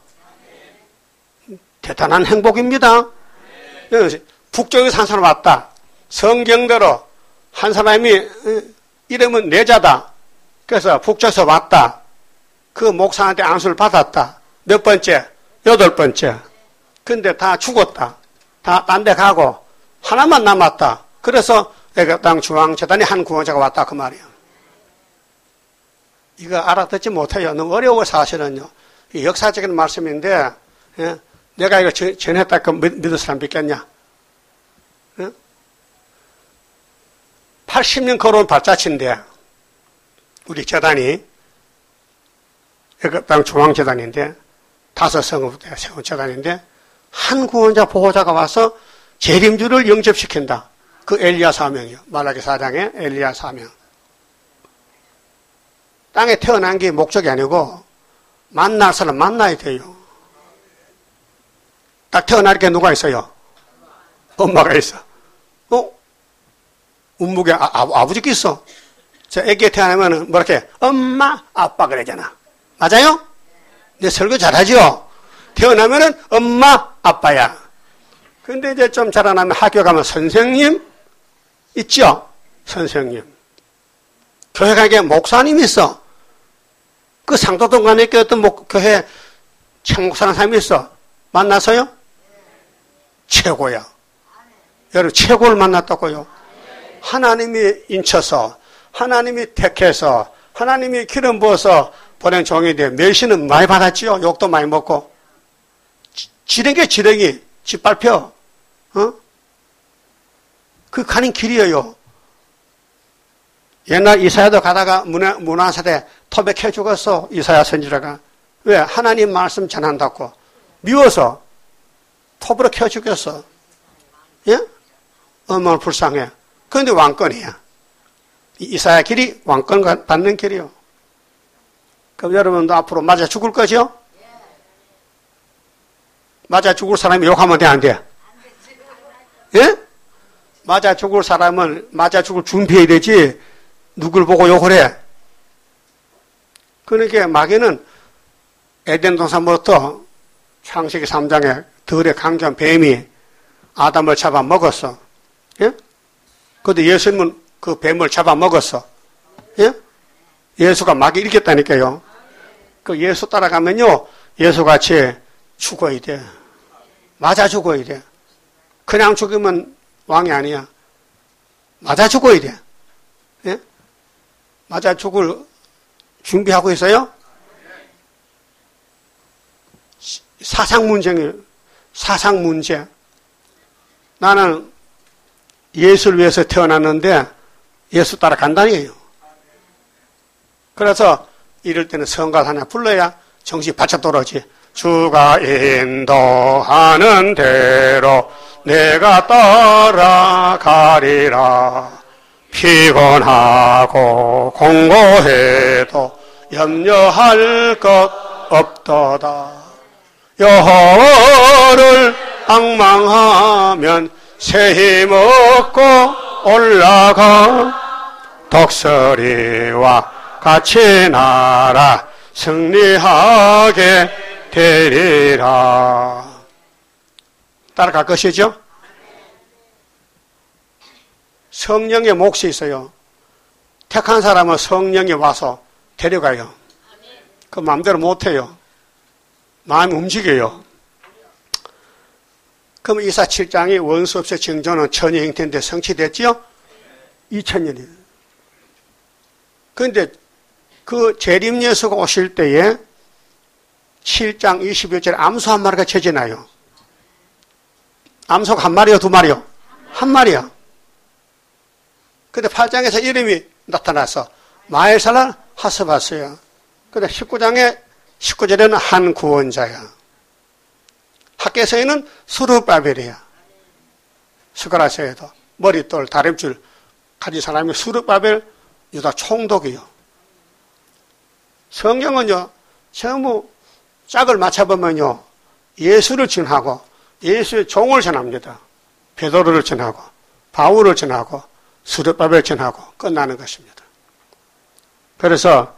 [SPEAKER 1] 대단한 행복입니다. 북쪽에서 한 사람 왔다. 성경대로 한 사람이 이름은 내자다. 그래서 북쪽에서 왔다. 그 목사한테 안수를 받았다. 몇 번째? 8번째. 근데 다 죽었다. 다 딴 데 가고 하나만 남았다. 그래서 애국당 중앙재단에 한 구원자가 왔다 그 말이에요. 이거 알아듣지 못해요. 너무 어려워 사실은요. 역사적인 말씀인데 예? 내가 이거 전했다 그 믿을 사람 믿겠냐? 예? 80년 걸어온 발자취인데 우리 재단이 애국당 중앙재단인데 5성읍에 세운 재단인데 한 구원자 보호자가 와서 재림주를 영접시킨다. 그 엘리야 사명이요. 말라기 4장에 엘리야 사명. 땅에 태어난 게 목적이 아니고 만날 사람 만나야 돼요. 딱 태어나니까 누가 있어요? 엄마가 있어. 운묵에 아버지가 있어. 저 애기 태어나면은 뭐 이렇게 엄마 아빠 그러잖아. 맞아요? 내 설교 잘하죠? 태어나면은 엄마 아빠야. 근데 이제 좀 자라나면 학교 가면 선생님 있죠? 선생님. 교회 가게 목사님 있어. 그 상도동간에 어떤 교회 청목사라는 사람이 있어. 만나서요? 최고야. 여러분 최고를 만났다고요. 하나님이 인쳐서 하나님이 택해서 하나님이 기름 부어서 보낸 종인데 멸시는 많이 받았지요. 욕도 많이 먹고. 지렁이 짓밟혀. 그 가는 길이에요. 옛날 이사야도 가다가 문화사대 토백해 죽었어. 이사야 선지자가. 왜? 하나님 말씀 전한다고. 미워서 톱으로 켜 죽였어. 예? 얼마나 불쌍해. 그런데 왕권이야. 이사야 길이 왕권 받는 길이요. 그럼 여러분도 앞으로 맞아 죽을 거죠? 맞아 죽을 사람이 욕하면 돼, 안 돼? 예? 맞아 죽을 사람은 맞아 죽을 준비해야 되지, 누굴 보고 욕을 해. 그러니까 마귀는 에덴 동산부터 창세기 3장에 들의 강견 뱀이 아담을 잡아먹었어. 예? 근데 예수님은 그 뱀을 잡아먹었어. 예? 예수가 마귀 이겼다니까요. 그 예수 따라가면요, 예수같이 죽어야 돼. 맞아 죽어야 돼. 그냥 죽으면 왕이 아니야. 맞아 죽어야 돼. 예? 맞아 죽을 준비하고 있어요? 사상 문제. 나는 예수를 위해서 태어났는데 예수 따라 간다니에요. 그래서 이럴 때는 성가 하나 불러야 정신이 바짝 돌아오지. 주가 인도하는 대로 내가 따라가리라. 피곤하고 공고해도 염려할 것 없도다. 여호와를 앙망하면 새 힘 얻고 올라가. 독수리와 같이 날아 승리하게 되리라. 따라갈 것이죠? 성령의 몫이 있어요. 택한 사람은 성령이 와서 데려가요. 그 마음대로 못해요. 마음이 움직여요. 그럼 이사 7장이 원수 없이 정조는 천의 행태인데 성취됐지요? 2000년이에요. 그런데 그 재림 예수가 오실 때에 7장 21절에 암소 한 마리가 쳐지나요? 암소가 한 마리요, 두 마리요? 한 마리야. 근데 8장에서 이름이 나타나서 마엘살라 하스바스야. 근데 19절에는 한 구원자야. 학계서에는 수르바벨이야. 스가랴서에도 머리돌, 다림줄 가진 사람이 수르바벨 유다 총독이요. 성경은요, 전부 짝을 맞춰보면요, 예수를 전하고 예수의 종을 전합니다. 베드로를 전하고 바울을 전하고 수르바벨을 전하고 끝나는 것입니다. 그래서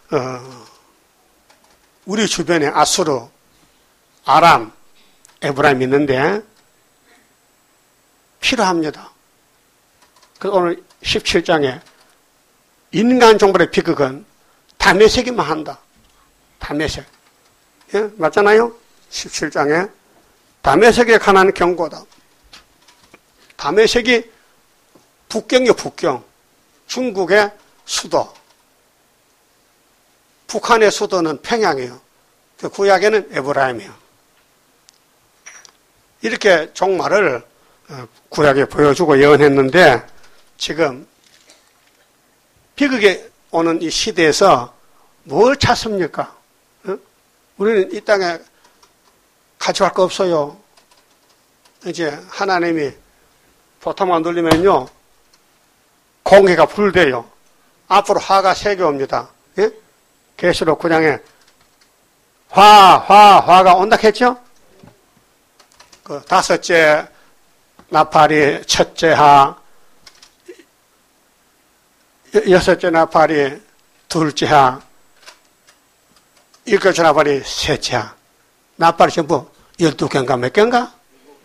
[SPEAKER 1] 우리 주변에 아수르, 아람, 에브라임 있는데 필요합니다. 그래서 오늘 17장에 인간 종벌의 비극은 다메섹이만 한다. 다메섹. 예? 맞잖아요? 17장에 다메섹에 관한 경고다. 다메섹이 북경이요, 북경. 중국의 수도. 북한의 수도는 평양이에요. 그 구약에는 에브라임이에요. 이렇게 종말을 구약에 보여주고 예언했는데 지금 비극에 오는 이 시대에서 뭘 찾습니까? 우리는 이 땅에 가져갈 거 없어요. 이제 하나님이 보통만 돌리면요, 공해가 불대요. 앞으로 화가 3개 옵니다. 예? 계시록 9장에 화가 온다 했죠? 그 5째 나팔이 첫째 하, 6째 나팔이 둘째 하, 7째 나팔이 셋째 하. 나팔이 전부 12개인가 몇 개인가?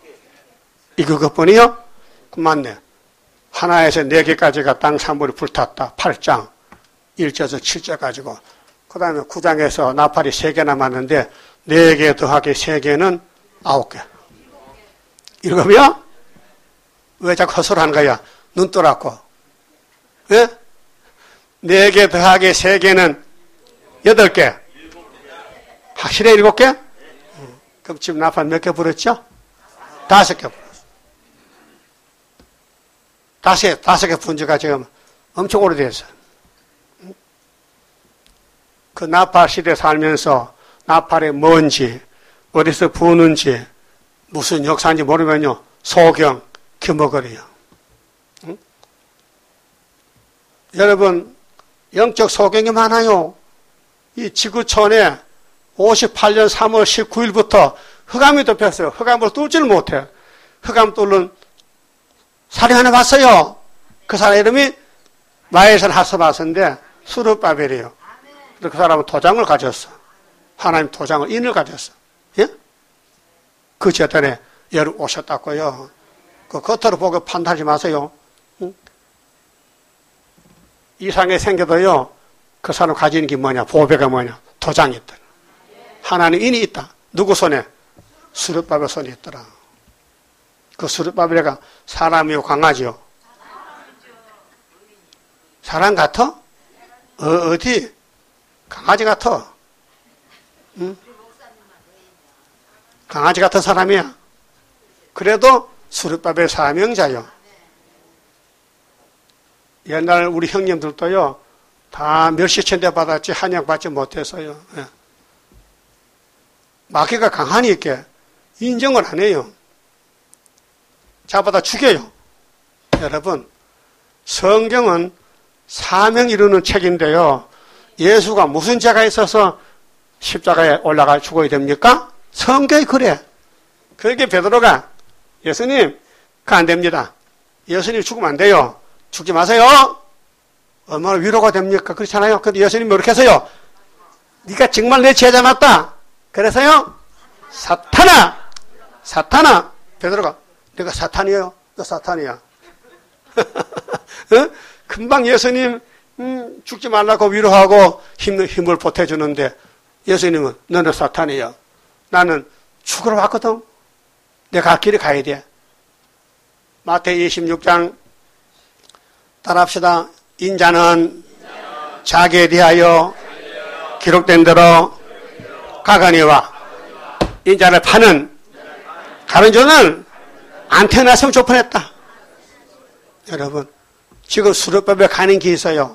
[SPEAKER 1] 이것뿐이요? 맞네. 하나에서 4개까지가 땅 산물이 불탔다. 8장. 1절에서 7절 가지고. 그 다음에 9장에서 나팔이 3개 남았는데 4개 더하기 3개는 9개. 7이요? 왜 자꾸 헛소리하는 거야? 눈 떠라고. 왜? 4개 더하기 3개는 8개. 확실해 7개? 그럼 지금 나팔 몇 개 불었죠? 5개 불었어. 5개 분 지가 지금 엄청 오래됐어. 그 나팔 시대 살면서 나팔이 뭔지, 어디서 부는지, 무슨 역사인지 모르면요, 소경, 규모거리요. 응? 여러분, 영적 소경이 많아요. 이 지구촌에 58년 3월 19일부터 흑암이 덮였어요. 흑암을 뚫지를 못해. 흑암 뚫는 사례 하나 봤어요. 그 사람 이름이 마에살 하스바스인데 수르바벨이에요. 그 사람은 도장을 가졌어. 하나님 도장을, 인을 가졌어. 예? 그 재단에 여러 오셨다고요. 그 겉으로 보고 판단하지 마세요. 응? 이상에 생겨도요, 그 사람 가지는 게 뭐냐, 보배가 뭐냐, 도장이 있다. 하나님 인이 있다. 누구 손에? 수르바벨 손에 있더라. 그 수르바벨가 사람이요, 강아지요? 사람 같아? 어디? 강아지 같아. 응? 강아지 같은 사람이야. 그래도 수르바벨 사명자요. 옛날 우리 형님들도요, 다 멸시천대 받았지 한약받지 못했어요. 예. 마귀가 강하니 있게 인정을 안 해요. 잡아다 죽여요. 여러분, 성경은 사명 이루는 책인데요. 예수가 무슨 죄가 있어서 십자가에 올라가 죽어야 됩니까? 성경이 그래. 그렇게 베드로가 예수님, 그거 안 됩니다. 예수님 죽으면 안 돼요. 죽지 마세요. 얼마나 위로가 됩니까? 그렇잖아요. 근데 예수님이 이렇게 해서요. 네가 정말 내 제자 맞다. 그래서요. 사탄아. 베드로가 내가 사탄이에요. 너 사탄이야. 어? 금방 예수님 죽지 말라고 위로하고 힘을 보태주는데 예수님은 너는 사탄이야. 나는 죽으러 왔거든. 내가 갈 길에 가야 돼. 마태복음 26장 따라합시다. 인자는 자기에 대하여 기록된 대로 가거니와 인자를 파는 다른 종은 안 태어났으면 좋을 뻔했다. 여러분, 지금 수료법에 가는 게 있어요.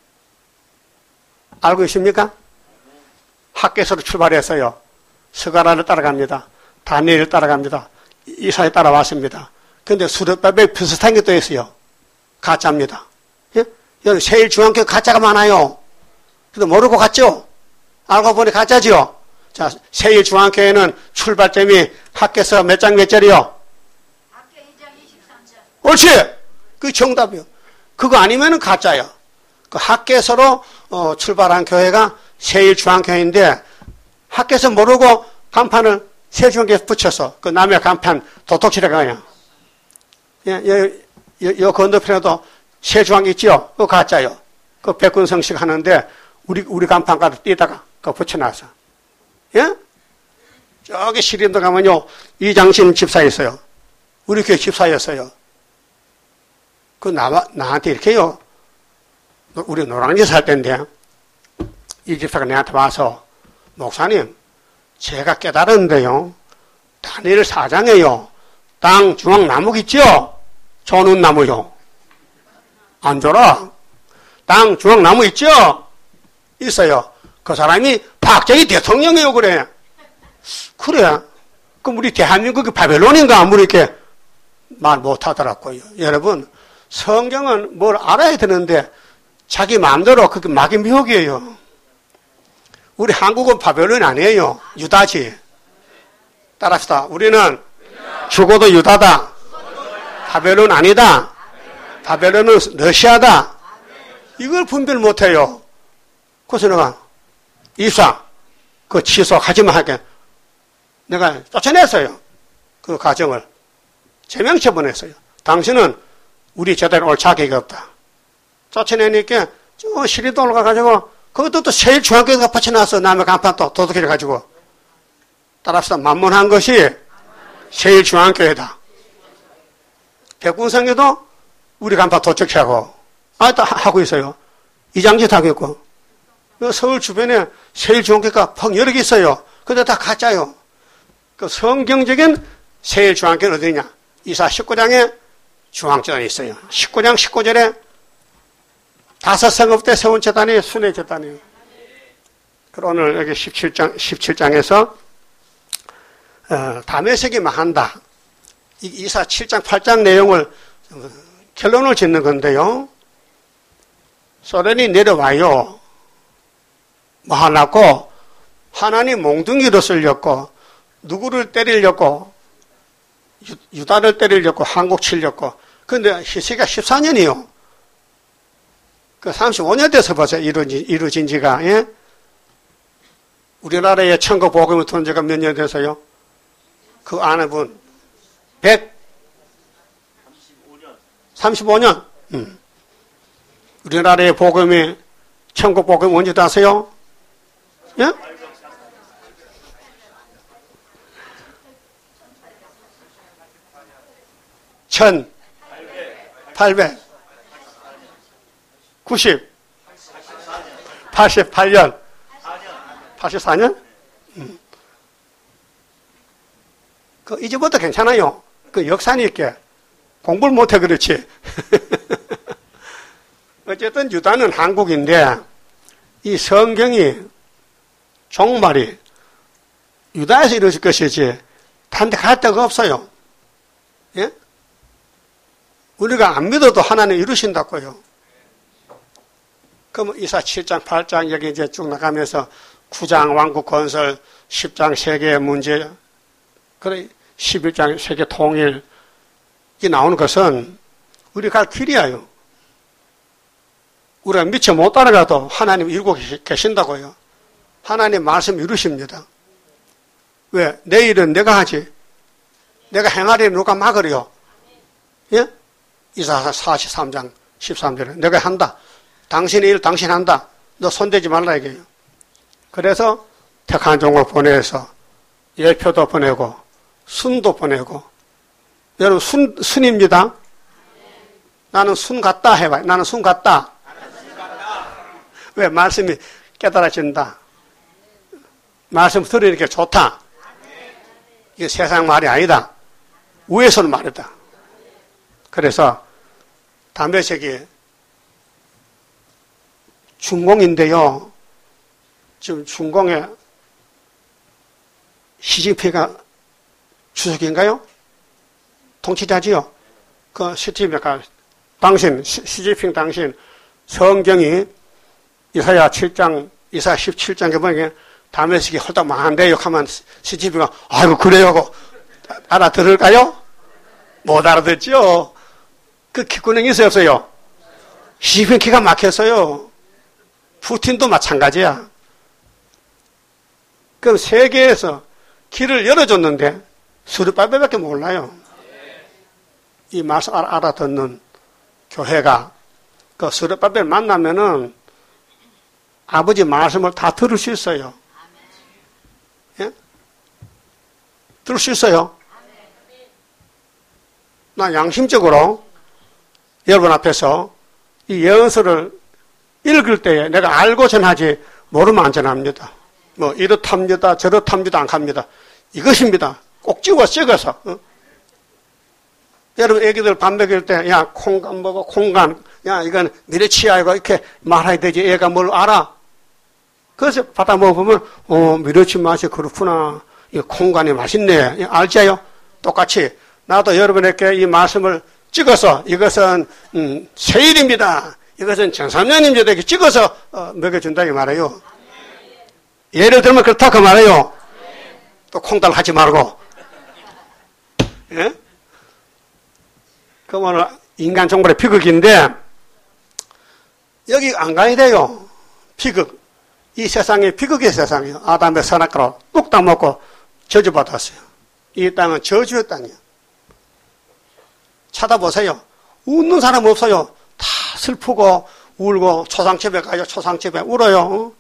[SPEAKER 1] 알고 계십니까? 학교에서 출발했어요. 스가랴를 따라갑니다. 다니엘을 따라갑니다. 이사야 따라왔습니다. 그런데 수료법에 비슷한 게 또 있어요. 가짜입니다. 예? 여기 세일중앙교회 가짜가 많아요. 근데 모르고 갔죠? 알고 보니 가짜죠? 자, 세일중앙교회는 출발점이 학교에서 몇 장 몇 절이요?
[SPEAKER 3] 학교 2장 23절.
[SPEAKER 1] 옳지! 그게 정답이요. 그거 아니면은 가짜요. 그 학교에서로 출발한 교회가 세일중앙교회인데 학교에서 모르고 간판을 세일중앙교회에 붙여서 그 남의 간판 도둑질해 가요. 요 건너편에도 세중앙 있지요? 그거 가짜요. 그 백군성식 하는데 우리 간판 가서 띄다가 그거 붙여놔서. 예? 저기 시림도 가면요. 이장신 집사 있어요. 우리 교회 집사였어요. 그 나한테 이렇게요. 우리 노량진 살 때인데 이 집사가 내한테 와서 목사님 제가 깨달았는데요. 다니엘 4장에요. 땅 중앙 나무 있죠? 저는 나무요. 안 줘라. 땅 중앙 나무 있죠? 있어요. 그 사람이 박정희 대통령이요 그래. 그래. 그럼 우리 대한민국이 바벨론인가 아무리 이렇게 말 못하더라고요. 여러분 성경은 뭘 알아야 되는데 자기 마음대로 그게 마귀 미혹이에요. 우리 한국은 바벨론이 아니에요. 유다지. 따라합시다. 우리는 죽어도 유다다. 바벨론 아니다. 바벨론은 러시아다. 이걸 분별 못해요. 그래서 내가 입사 그 취소하지마 하게 내가 쫓아냈어요. 그 가정을 제명쳐 보냈어요. 당신은 우리 제대로 올 자격이 없다. 쫓아내니까 저 시리도 올라가가지고 그것도 또 세일 중학교에서 붙여놨어. 남의 간판 또 도둑질해가지고. 따라서 만문한 것이 세일 중학교에다. 백군성에도 우리 간판 도둑질하고 또 하고 있어요. 이장짓 하고 있고. 서울 주변에 세일 중학교가 펑 여러 개 있어요. 근데 다 가짜요. 그 성경적인 세일 중학교는 어디냐? 이사 19장에 중앙재단이 있어요. 19장 19절에 다섯 성읍 때 세운 재단이 순회 재단이에요. 그럼 오늘 여기 17장에서 다메섹이만 한다. 이사 7장 8장 내용을 결론을 짓는 건데요. 소련이 내려와요. 뭐 하려고? 하나님 몽둥이로 쓰려고 누구를 때리려고 유다를 때리려고 한국 치려고. 그런데 희세가 14년이요. 그 35년 돼서 벌써 이루어진 지가, 예? 우리나라에 천국 복음을 들은 지가 몇 년 돼서요? 그 아는 분, 35년. 우리나라의 복음이, 천국 복음이 언제 다세요? 예? 천, 800, 90, 88년, 84년? 그 이제부터 괜찮아요. 그 역사니 있게 공부를 못해 그렇지. 어쨌든 유다는 한국인데 이 성경이 종말이 유다에서 이루어질 것이지 다른 데 갈 데가 없어요. 예? 우리가 안 믿어도 하나님 이루신다고요. 그럼 이사 7장, 8장 여기 이제 쭉 나가면서 9장 왕국 건설, 10장 세계 문제, 그래 11장 세계 통일 이 나오는 것은 우리가 갈 길이에요. 우리가 미처 못 따라가도 하나님 이루고 계신다고요. 하나님 말씀 이루십니다. 왜? 내 일은 내가 하지. 내가 행하려면 누가 막으려. 예? 이사야 43장 13절에 내가 한다. 당신의 일 당신 한다. 너 손대지 말라 이게요. 그래서 택한 종을 보내서 예표도 보내고 순도 보내고 여러분 순입니다. 나는 순 같다 해봐요. 나는 순 같다. 왜? 말씀이 깨달아진다. 말씀 들으니까 좋다. 이게 세상 말이 아니다. 위에서는 말이다. 그래서 담배색이 중공인데요. 지금 중공에 시진핑가 주석인가요? 통치자지요. 그 시진핑 당신 시진핑 당신 성경이 이사야 7장, 이사야 17장에 보니까 담배색이 홀딱 망한대요. 하면 시진핑가 아이고 그래요 하고 알아들을까요? 못 알아듣죠. 그 귓구녕이 있어요 없어요? 시진핑 기가 막혔어요. 푸틴도 마찬가지야. 그럼 세계에서 길을 열어줬는데 수르바벨밖에 몰라요. 이 말씀 알아듣는 교회가 그 수르바벨 만나면은 아버지 말씀을 다 들을 수 있어요. 예? 들을 수 있어요. 나 양심적으로 여러분 앞에서 이 예언서를 읽을 때에 내가 알고 전하지 모르면 안 전합니다. 뭐 이렇답니다 저렇답니다 안 갑니다. 이것입니다. 꼭 찍어서 여러분 애기들 밥 먹일 때 야 콩간 먹어 콩간 야 이건 미르치아이고 이렇게 말해야 되지 애가 뭘 알아. 그래서 받아 먹으면 미르치 맛이 그렇구나. 이 콩간이 맛있네. 알지요? 똑같이 나도 여러분에게 이 말씀을 찍어서 이것은 세일입니다. 이것은 정삼년입니다. 이렇게 찍어서 먹여준다 이 말이에요. 예를 들면 그렇다 그 말이에요. 또 콩달 하지 말고. 예? 그러면 인간 정벌의 비극인데 여기 안 가야 돼요. 비극. 이 세상이 비극의 세상이에요. 아담의 선악과로 뚝딱 먹고 저주받았어요. 이 땅은 저주의 땅이에요. 찾아보세요. 웃는 사람 없어요. 다 슬프고 울고 초상집에 가요. 초상집에 울어요.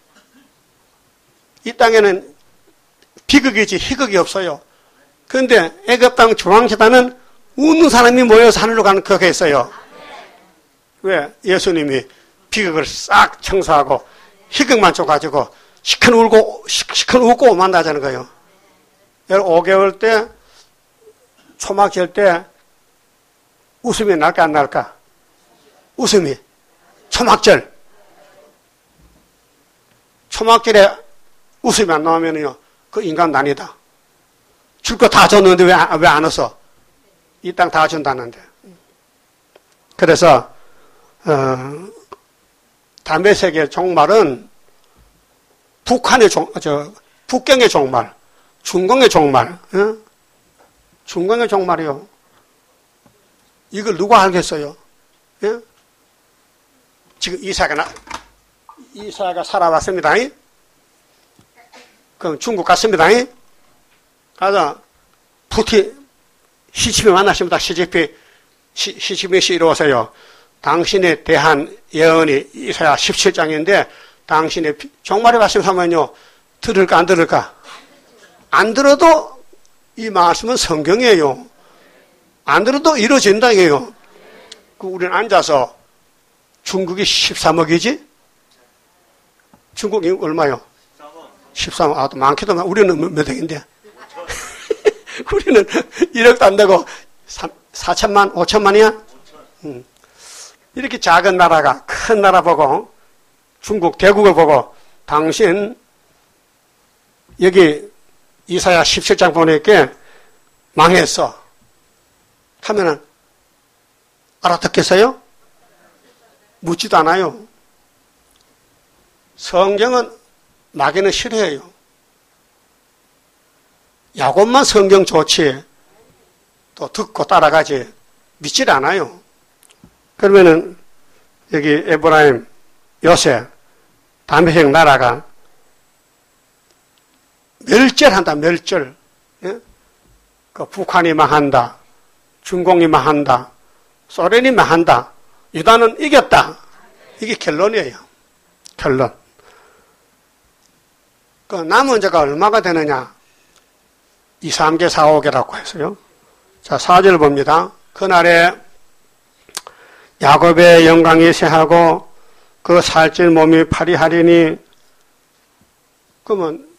[SPEAKER 1] 이 땅에는 비극이지 희극이 없어요. 그런데 애굽 땅 중앙재단은 웃는 사람이 모여서 하늘로 가는 그게 있어요. 왜? 예수님이 비극을 싹 청소하고 희극만 줘가지고 시큰 웃고 만나자는 거예요. 여러분 5개월 때 초막 질 때 웃음이 날까 안 날까? 웃음이. 초막절. 초막절에 웃음이 안 나오면요. 그 인간 난이다. 줄 거 다 줬는데 왜 안 웃어? 이 땅 다 준다는데. 그래서 담배색의 종말은 북한의 북경의 종말, 중공의 종말, 중공의 종말이요. 이걸 누가 알겠어요? 예? 지금 이사야가 살아왔습니다. 그럼 중국 갔습니다. 가서 푸틴 시진핑 만났습니다. 시진핑 씨 이러세요. 당신에 대한 예언이 이사야 17장인데 당신의 종말의 말씀 하면요. 들을까 안 들을까? 안 들어도 이 말씀은 성경이에요. 안 들어도 이루어진다 이게요. 우리는 앉아서 중국이 13억이지? 중국이 얼마요? 13억. 아, 많기도 많아. 우리는 몇 억인데? 우리는 1억도 안 되고 4천만, 5천만이야? 이렇게 작은 나라가 큰 나라 보고 중국 대국을 보고 당신 여기 이사야 17장 보니까 망했어 하면은 알아듣겠어요? 묻지도 않아요. 성경은 마귀는 싫어해요. 야곱만 성경 좋지 또 듣고 따라가지 믿질 않아요. 그러면은 여기 에브라임 요셉 다메섹 나라가 멸절한다. 멸절. 예? 그 북한이 망한다. 중공이 망한다. 소련이 망한다. 유다는 이겼다. 이게 결론이에요. 결론. 그 남은 자가 얼마가 되느냐? 2, 3개, 4, 5개라고 했어요. 자, 4절 봅니다. 그날에 야곱의 영광이 새하고 그 살찔 몸이 파리하리니, 그러면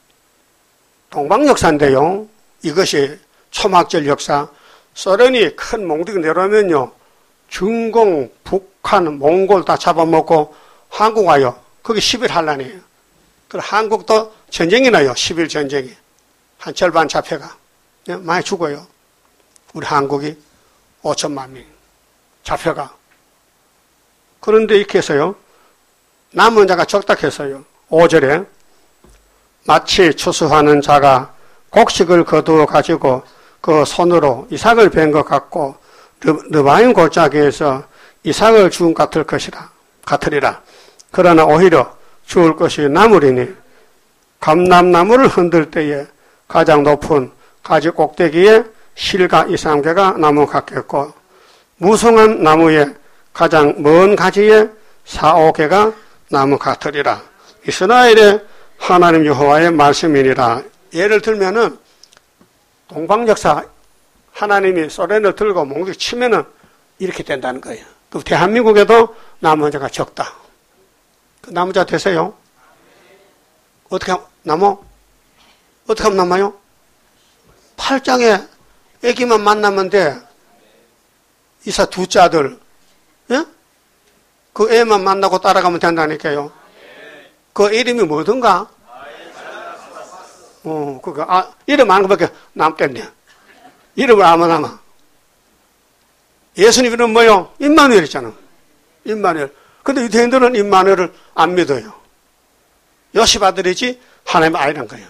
[SPEAKER 1] 동방역사인데요. 이것이 초막절 역사. 소련이 큰 몽둥이 내려오면요, 중공, 북한, 몽골 다 잡아먹고 한국 와요. 그게 10일 한란이에요. 그리고 한국도 전쟁이 나요. 10일 전쟁이. 한 절반 잡혀가. 많이 죽어요. 우리 한국이 5천만 명 잡혀가. 그런데 이렇게 해서요, 남은 자가 적다 했어요. 5절에 마치 추수하는 자가 곡식을 거두어 가지고 그 손으로 이삭을 벤 것 같고 르바임 골짜기에서 이삭을 주운 같으리라. 그러나 오히려 주울 것이 나무리니 감람나무를 흔들 때에 가장 높은 가지 꼭대기에 실과 2, 3개가 나무 같겠고 무성한 나무에 가장 먼 가지에 4, 5개가 나무 같으리라. 이스라엘의 하나님 여호와의 말씀이니라. 예를 들면은 동방역사 하나님이 소련을 들고 몽둥이 치면은 이렇게 된다는 거예요. 그 대한민국에도 남은 자가 적다. 그 남은 자 되세요? 어떻게 남어? 어떻게 하면 남아요? 8장에 애기만 만나면 돼. 이사 두째 아들, 예? 그 애만 만나고 따라가면 된다니까요. 그 이름이 뭐든가? 이름 아는 것밖에 남겠네. 이름을 아면 남아. 예수님 이름은 뭐요? 임마누엘이잖아. 임마누엘. 근데 유대인들은 임마누엘을 안 믿어요. 요셉 아들이지 하나님 아이란 거예요.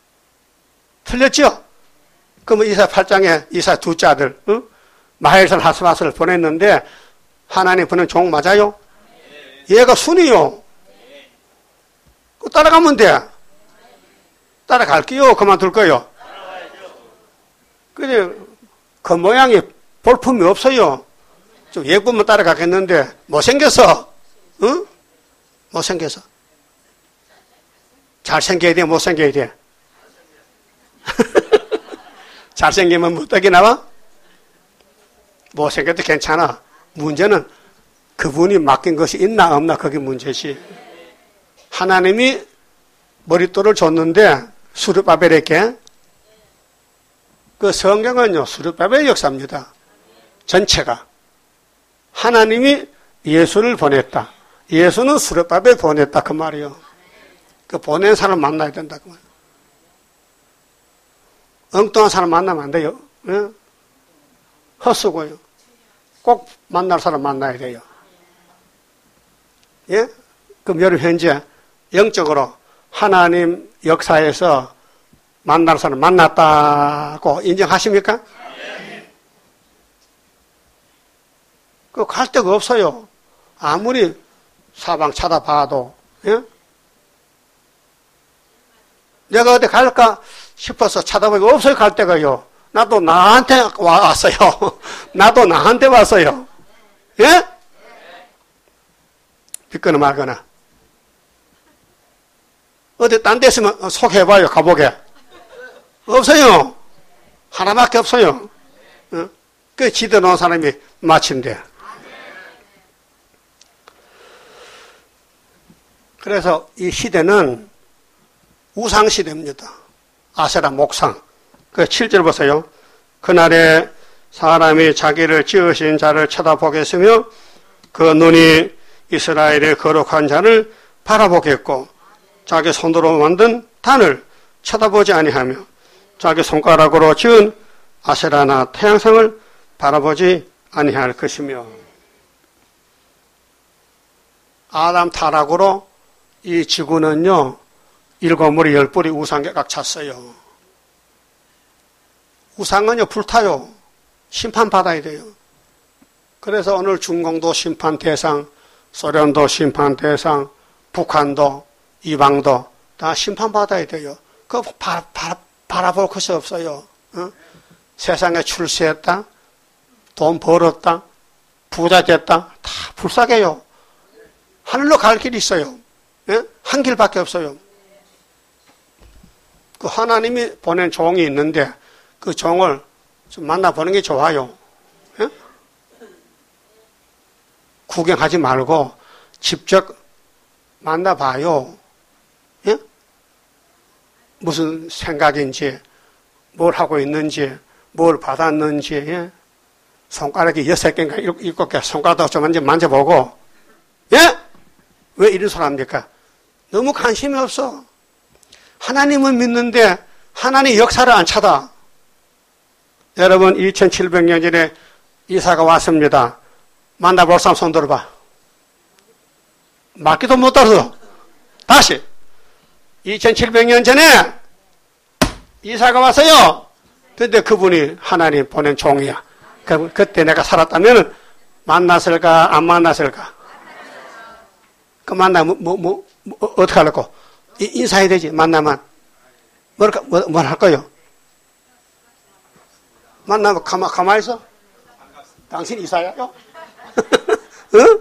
[SPEAKER 1] 틀렸죠? 그러면 이사 8장에 이사 두째 아들, 응? 마헬살 하스바스를 보냈는데 하나님 보낸 종 맞아요? 얘가 순이요. 따라가면 돼. 따라갈게요. 그만둘 거요. 근데 그 모양이 볼품이 없어요. 좀 예쁘면 따라가겠는데 못생겨서, 응? 못생겨서. 잘생겨야 돼, 못생겨야 돼? 잘생기면 못되게 나와? 못생겨도 괜찮아. 문제는 그분이 맡긴 것이 있나 없나 그게 문제지. 하나님이 머릿돌을 줬는데 수르바벨에게, 그 성경은요 수르바벨 역사입니다. 전체가. 하나님이 예수를 보냈다. 예수는 수르바벨 보냈다 그 말이요. 그 보낸 사람 만나야 된다 그 말. 엉뚱한 사람 만나면 안 돼요. 예? 헛수고요. 꼭 만날 사람 만나야 돼요. 예? 그럼 여러분 현재 영적으로 하나님 역사에서 만날 사람 만났다고 인정하십니까? 그 갈 데가 없어요. 아무리 사방 쳐다봐도. 예? 내가 어디 갈까 싶어서 쳐다보고 없어요. 갈 데가요. 나도 나한테 왔어요. 나도 나한테 왔어요. 예? 믿거나 말거나. 어디 딴 데 있으면 소개해봐요. 가보게. 없어요. 하나밖에 없어요. 어? 그 지도 놓은 사람이 마친대. 그래서 이 시대는 우상시대입니다. 아세라 목상. 그 7절 보세요. 그날에 사람이 자기를 지으신 자를 쳐다보겠으며 그 눈이 이스라엘의 거룩한 자를 바라보겠고 자기 손으로 만든 단을 쳐다보지 아니하며 자기 손가락으로 지은 아세라나 태양성을 바라보지 아니할 것이며 아담 타락으로 이 지구는요 7무리 10뿌리 우상에 꽉 찼어요. 우상은요 불타요. 심판받아야 돼요. 그래서 오늘 중공도 심판 대상, 소련도 심판 대상, 북한도 이방도 다 심판받아야 돼요. 그거 바라볼 것이 없어요. 어? 세상에 출세했다, 돈 벌었다, 부자 됐다, 다 불쌍해요. 하늘로 갈 길이 있어요. 예? 한 길밖에 없어요. 그 하나님이 보낸 종이 있는데 그 종을 좀 만나보는 게 좋아요. 예? 구경하지 말고 직접 만나봐요. 예? 무슨 생각인지, 뭘 하고 있는지, 뭘 받았는지, 예? 손가락이 6개인가 7개 손가락 좀 만져보고, 예? 왜 이런 소리 합니까? 너무 관심이 없어. 하나님은 믿는데 하나님 역사를 안 찾아. 여러분 2700년 전에 이사가 왔습니다. 만나볼 사람 손 들어봐. 맞기도 못 들어서 다시 2700년 전에 이사가 왔어요. 근데 그분이 하나님 보낸 종이야. 그때 내가 살았다면 만났을까 안 만났을까? 그 만나면 어떻게 하려고? 인사해야 되지. 만나면 뭘 할 거요? 만나면 가만히 있어? 당신 이사야요? 응?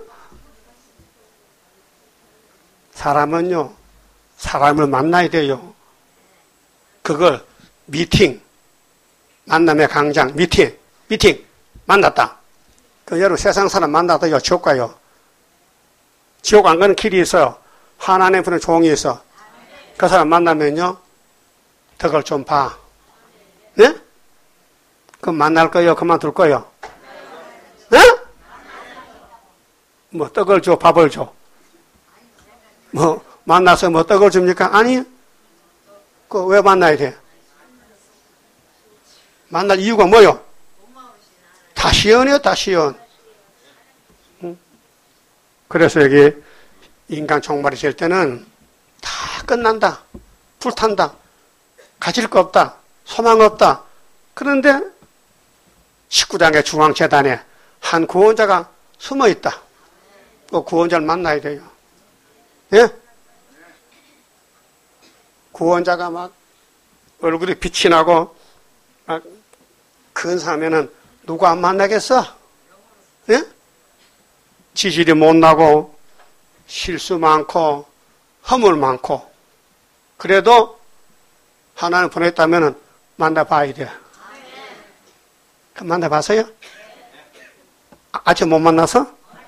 [SPEAKER 1] 사람은요 사람을 만나야 돼요. 그걸 미팅, 만남의 광장, 미팅 만났다. 그 여러분 세상 사람 만나도요 지옥 가요. 지옥 안 가는 길이 있어요. 하나님 분의 종이 있어. 그 사람 만나면요 덕을 좀 봐. 네? 그럼 만날 거요? 그만둘 거요? 네? 뭐 떡을 줘, 밥을 줘. 뭐 만나서 뭐 떡을 줍니까? 아니. 그 왜 만나야 돼? 만날 이유가 뭐요? 다 시연이요, 다 시연. 그래서 여기 인간 종말이 될 때는 다 끝난다. 불탄다. 가질 거 없다. 소망 없다. 그런데 19장의 중앙재단에 한 구원자가 숨어 있다. 그 구원자를 만나야 돼요. 예? 구원자가 막 얼굴이 빛이 나고 막 근사하면은 누구 안 만나겠어? 예? 지질이 못 나고 실수 많고 허물 많고 그래도 하나님 보냈다면은 만나봐야 돼. 만나봤어요? 아직 못 만나서?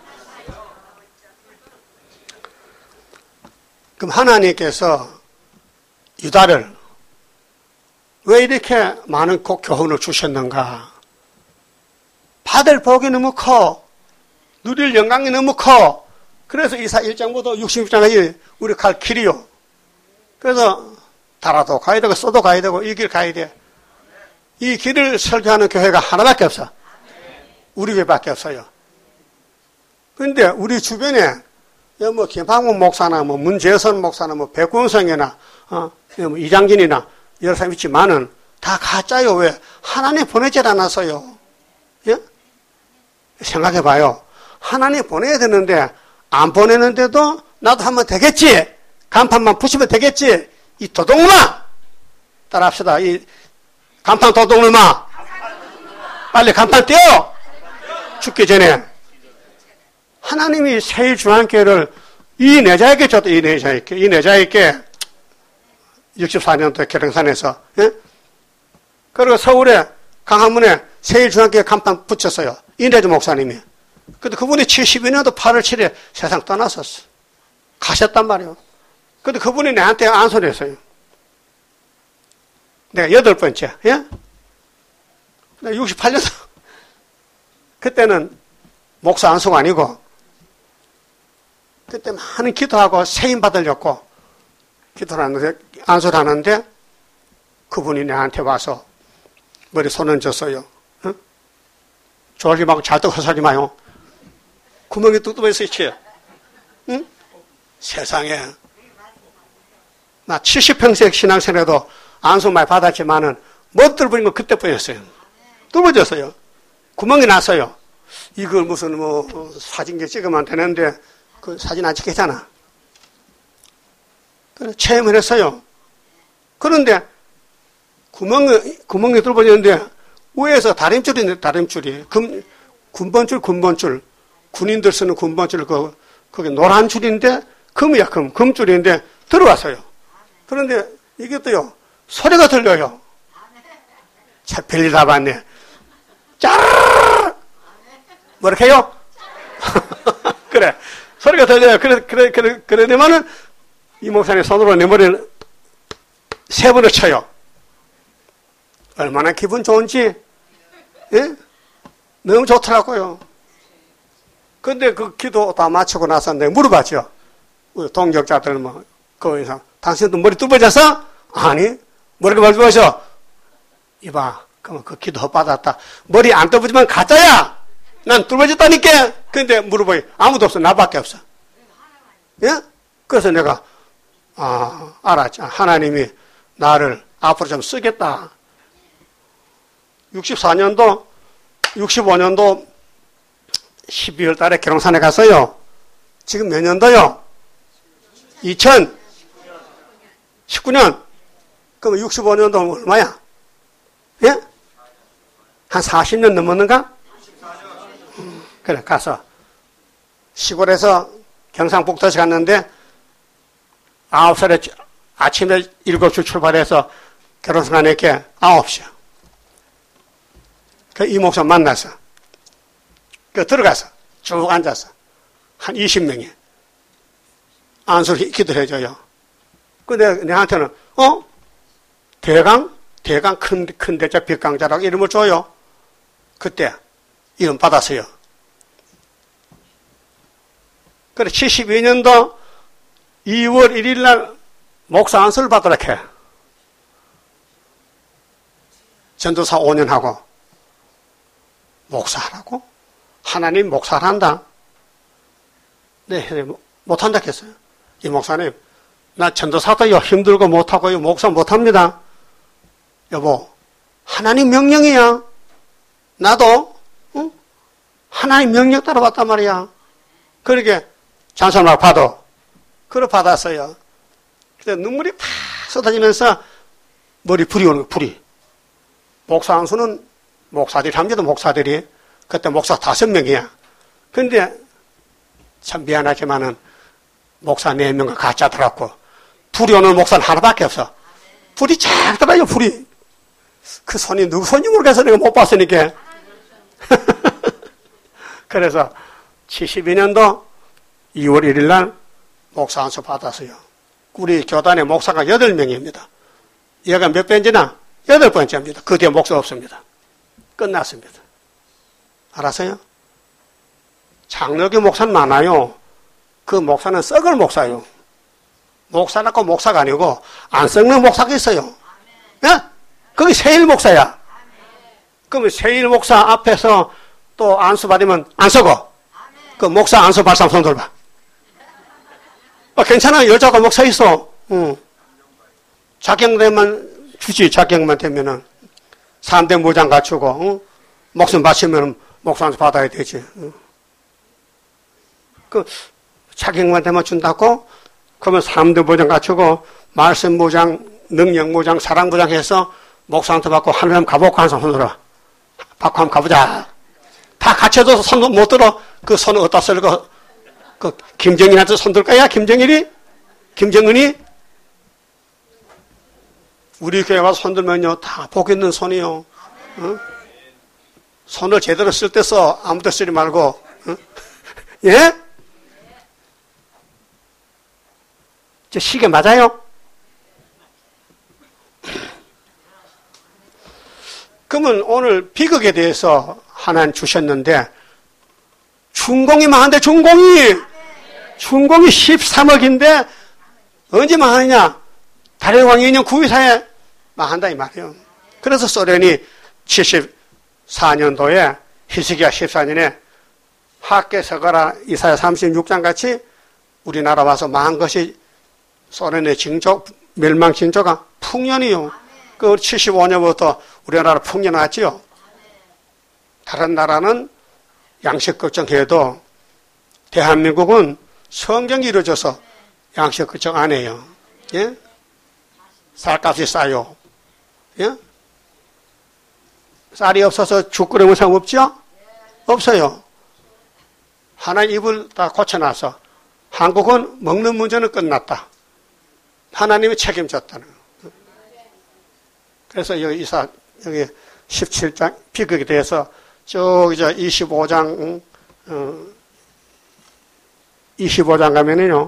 [SPEAKER 1] 그럼 하나님께서 유다를 왜 이렇게 많은 교훈을 주셨는가? 받을 복이 너무 커. 누릴 영광이 너무 커. 그래서 이사 1장부터 66장까지 우리 갈 길이요. 그래서 달아도 가야 되고 쏘도 가야 되고 이 길 가야 돼. 이 길을 설교하는 교회가 하나밖에 없어. 우리 교회밖에 없어요. 그런데 우리 주변에 뭐 김방문 목사나 뭐 문재선 목사나 뭐 백군성이나 뭐 이장진이나 여러 사람 있지만은 다 가짜요. 왜? 하나님 보내질 않았어요. 예? 생각해봐요. 하나님 보내야 되는데 안 보내는데도 나도 하면 되겠지. 간판만 붙이면 되겠지. 이 도둑놈아! 따라합시다. 이 간판 도둑놈아! 빨리 간판 떼어! 죽기 전에. 하나님이 세일중앙교회를 이 내자에게 줬다. 이 내자에게 64년도에 계룡산에서. 예? 그리고 서울에 강화문에 세일중앙교회 간판 붙였어요. 이내주 목사님이. 근데 그분이 72년도 8월 7일에 세상 떠났었어. 가셨단 말이에요. 근데 그분이 내한테 안소리했어요. 내가 8번째, 예? 68년도. 그때는 목사 안수가 아니고 그때 많은 기도하고 세임 받으려고 기도를 하는데, 안수를 하는데, 그분이 내한테 와서 머리 손 얹었어요. 응? 졸지 말고 잘 뜨고 살지 마요. 구멍이 뚜뚜해서 있지. 응? 세상에. 나 70평생 신앙생활에도 안수 많이 받았지만은, 못 뚫어버린 건 그때뿐이었어요. 뚫어졌어요. 구멍이 났어요. 이걸 무슨 사진기 찍으면 되는데, 그 사진 안 찍겠잖아. 그래, 체험을 했어요. 그런데, 구멍이 뚫어버렸는데, 위에서 다림줄이 있는데, 다림줄이. 군번줄. 군인들 쓰는 군번줄, 그게 노란 줄인데, 금이야, 금줄인데, 들어왔어요. 그런데, 이게 또요, 소리가 들려요. 참, 별일 다 봤네. 짜르르르! 뭐렇게 해요? 그래. 소리가 들려요. 그러더만은, 이 목사님 손으로 내 머리를 3번을 쳐요. 얼마나 기분 좋은지, 예? 너무 좋더라고요. 근데 그 기도 다 마치고 나서 내가 물어봤죠. 우리 동역자들 거기서, 당신도 머리 뚫어졌어? 아니, 머리가 뚫어져. 이봐, 그러면 그 기도 받았다. 머리 안 뚫어지면 가짜야! 난 뚫어졌다니까! 근데 물어보니 아무도 없어. 나밖에 없어. 예? 그래서 내가, 알았지. 하나님이 나를 앞으로 좀 쓰겠다. 65년도 12월 달에 계룡산에 갔어요. 지금 몇 년도요? 2019년. 그럼 65년도 얼마야? 예? 한 40년 넘었는가? 그래, 가서. 시골에서 경상북도에서 갔는데, 9살에 아침에 7시 출발해서 계룡산에 이렇게 9시야. 그 이 목사 만나서. 그 들어가서 쭉 앉아서. 한 20명이. 안수를 기도를 해줘요. 근데 내한테는, 대강 큰 대자 빛강자라고 이름을 줘요. 그때 이름 받았어요. 그래, 72년도 2월 1일 날 목사 안수를 받으라 해. 전도사 5년 하고. 목사하라고? 하나님 목사한다. 네, 못한다 했어요. 이 목사님, 나 전도사도요, 힘들고 못하고요, 목사 못합니다. 여보, 하나님 명령이야. 나도, 응? 하나님 명령 따라 왔단 말이야. 그러게, 잔소리만 받아. 그걸 받았어요. 근데 눈물이 팍 쏟아지면서 머리 불이 오는 거야, 불이. 목사 안수는 목사들이 합니다, 목사들이. 그때 목사 5명이야. 근데 참 미안하지만은 목사 4명과 같이 하더라고. 불이 오는 목사는 하나밖에 없어. 불이 쫙 들어요, 불이. 그 손이 누구 손이 모르겠어, 내가 못 봤으니까. 그래서 72년도 2월 1일 날 목사 안수 받았어요. 우리 교단의 목사가 8명입니다. 얘가 몇 번째나? 8번째입니다. 그 뒤에 목사 없습니다. 끝났습니다. 알았어요? 장로교 목사는 많아요. 그 목사는 썩을 목사예요. 목사라고 목사가 아니고 안 썩는 목사가 있어요. 예? 그게 세일 목사야. 그러면 세일 목사 앞에서 또 안수 받으면 안 썩어. 그 목사 안수 받을 사람 손 들어봐. 괜찮아. 여자가 목사 있어. 자격만 주지. 자격만 되면은 3대 무장 갖추고 목숨 바치면 목사 안수 받아야 되지. 그 자격만 되면 준다고 그러면 3대 무장 갖추고 말씀 무장, 능력 무장, 사랑 무장 해서 목사 안수 받고 하나님 가보고 한 손 들어. 받고 한번 가보자. 다 갖춰줘서 손 못 들어. 그 손을 어디다 쓸고 그 김정일한테 손 들 거야? 김정일이? 김정은이? 우리 교회 와서 손 들면요 다 복 있는 손이요. 어? 손을 제대로 쓸 때 써. 아무 데 쓰지 말고. 어? 예? 저 시계 맞아요? 그러면 오늘 비극에 대해서 하나님 주셨는데 준공이면 안 돼. 준공이 준공이 13억인데 언제 망하느냐? 다리왕 2년 9위사에 망한다 이 말이에요. 그래서 소련이 74년도에 히스기야 14년에 학계서가라 이사야 36장 같이 우리나라 와서 망한 것이 소련의 징조, 멸망 징조가 풍년이요. 그 75년부터 우리나라 풍년 왔지요. 다른 나라는 양식 걱정해도 대한민국은 성경이 이루어져서 양식 걱정 안 해요. 예? 쌀값이 싸요. 예? 쌀이 없어서 죽 끓이면 상관없죠? 없어요. 하나님 입을 다 고쳐놔서 한국은 먹는 문제는 끝났다. 하나님이 책임졌다는 거예요. 그래서 여기 여기 17장 비극에 대해서 쭉 이제 25장 25장 가면은요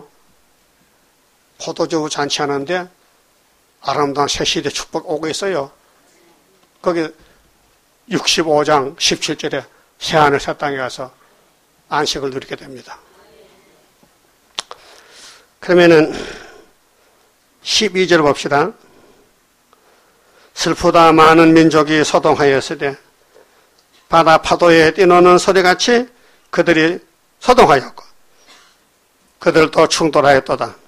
[SPEAKER 1] 포도주 잔치하는데 아름다운 새시대 축복 오고 있어요. 거기 65장 17절에 새하늘 새 땅에 가서 안식을 누리게 됩니다. 그러면은 12절 봅시다. 슬프다 많은 민족이 소동하였으되 바다 파도에 뛰노는 소리같이 그들이 소동하였고 그들도 충돌하였도다.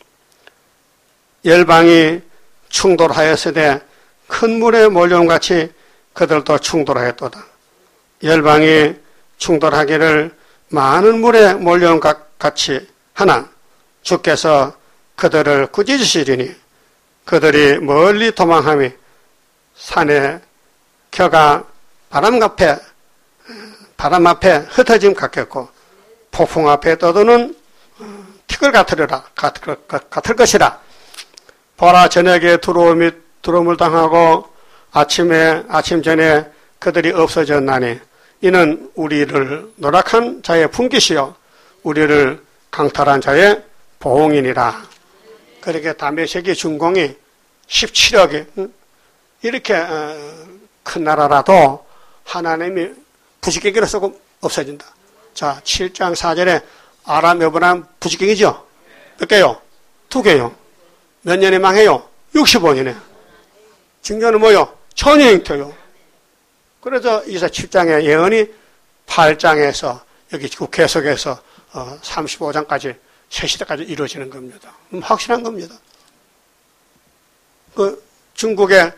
[SPEAKER 1] 열방이 충돌하였으되 큰 물에 몰려온 같이 그들도 충돌하였도다. 열방이 충돌하기를 많은 물에 몰려온 것 같이 하나 주께서 그들을 꾸짖으시리니 그들이 멀리 도망하며 산에 겨가 바람 앞에 흩어짐 같겠고 폭풍 앞에 떠도는 티끌 같을 것이라. 보라 저녁에 두려움을 당하고 아침 전에 그들이 없어졌나니 이는 우리를 노력한 자의 품깃이요 우리를 강탈한 자의 보응이니라. 그렇게 다메섹의 준공이 17억이 이렇게 큰 나라라도 하나님이 부식객기로 쓰고 없어진다. 자, 7장 4절에 아람 여부람 부식객이죠? 몇 개요? 2개요. 몇 년에 망해요? 65년에. 증거는 뭐요? 천여잉태요. 그래서 이사 7장의 예언이 8장에서 여기 계속해서 35장까지 새 시대까지 이루어지는 겁니다. 확실한 겁니다. 그 중국의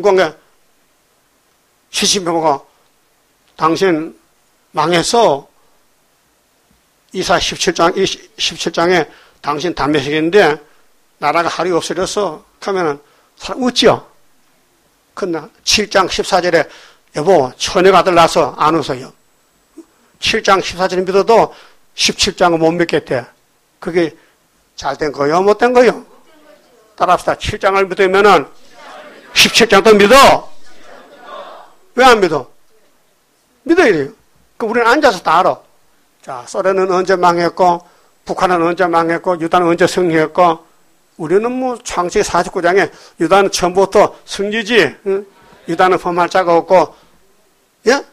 [SPEAKER 1] 시진핑보고 당신 망해서 이사 17장에 당신 담배식인데 나라가 하루 없어졌어. 하면은 사람 웃지요? 그러나 7장 14절에 여보 처녀가 아들 낳아서 안 웃어요. 7장 14절에 믿어도 17장은 못 믿겠대. 그게 잘된 거요? 못된 거요? 따라합시다. 7장을 믿으면은 17장도 믿어. 왜 안 믿어? 믿어야 돼요. 그 우리는 앉아서 다 알아. 자, 소련은 언제 망했고, 북한은 언제 망했고, 유다는 언제 승리했고, 우리는 뭐 창세기 49장에 유다는 처음부터 승리지. 응? 유다는 범할 자가 없고, 예?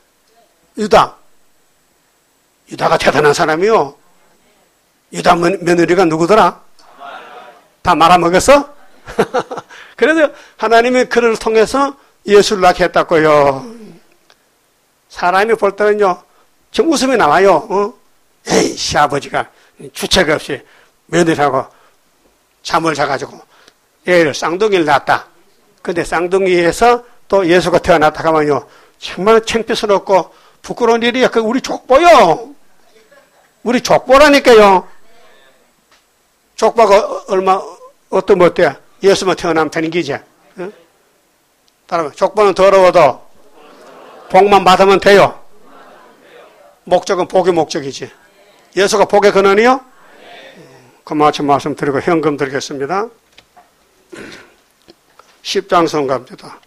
[SPEAKER 1] 유다가 대단한 사람이요. 유다 며느리가 누구더라? 다 말아먹였어? 그래서 하나님이 그를 통해서 예수를 낳게 했다고요. 사람이 볼 때는요, 지금 웃음이 나와요. 에이, 시아버지가 주책 없이 며느리하고 잠을 자가지고 애를 쌍둥이를 낳았다. 근데 쌍둥이에서 또 예수가 태어났다 하면요, 정말 창피스럽고 부끄러운 일이야. 그 우리 족보요. 우리 족보라니까요. 족보가 어떤 어때요? 예수만 태어나면 되는 기지. 응? 따라서 족보는 더러워도 복만 받으면 돼요. 목적은 복의 목적이지. 예수가 복의 근원이요? 그 말씀 드리고 현금 드리겠습니다. 10장 성갑니다.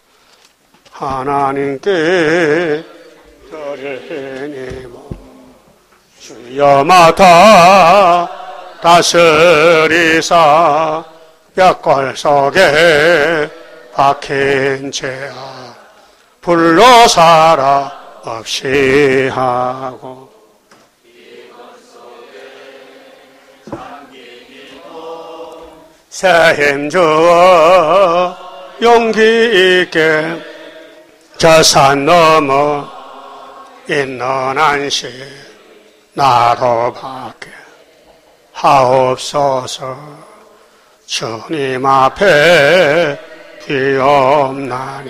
[SPEAKER 1] 하나님께 절을 해니모 주여 맡아 다스리사 벽골 속에 박힌 죄아 불로 살아 없이 하고 새 힘 주어 용기 있게 저 산 넘어 있는 안식 나로 밖에 하옵소서. 주님 앞에 비옵나니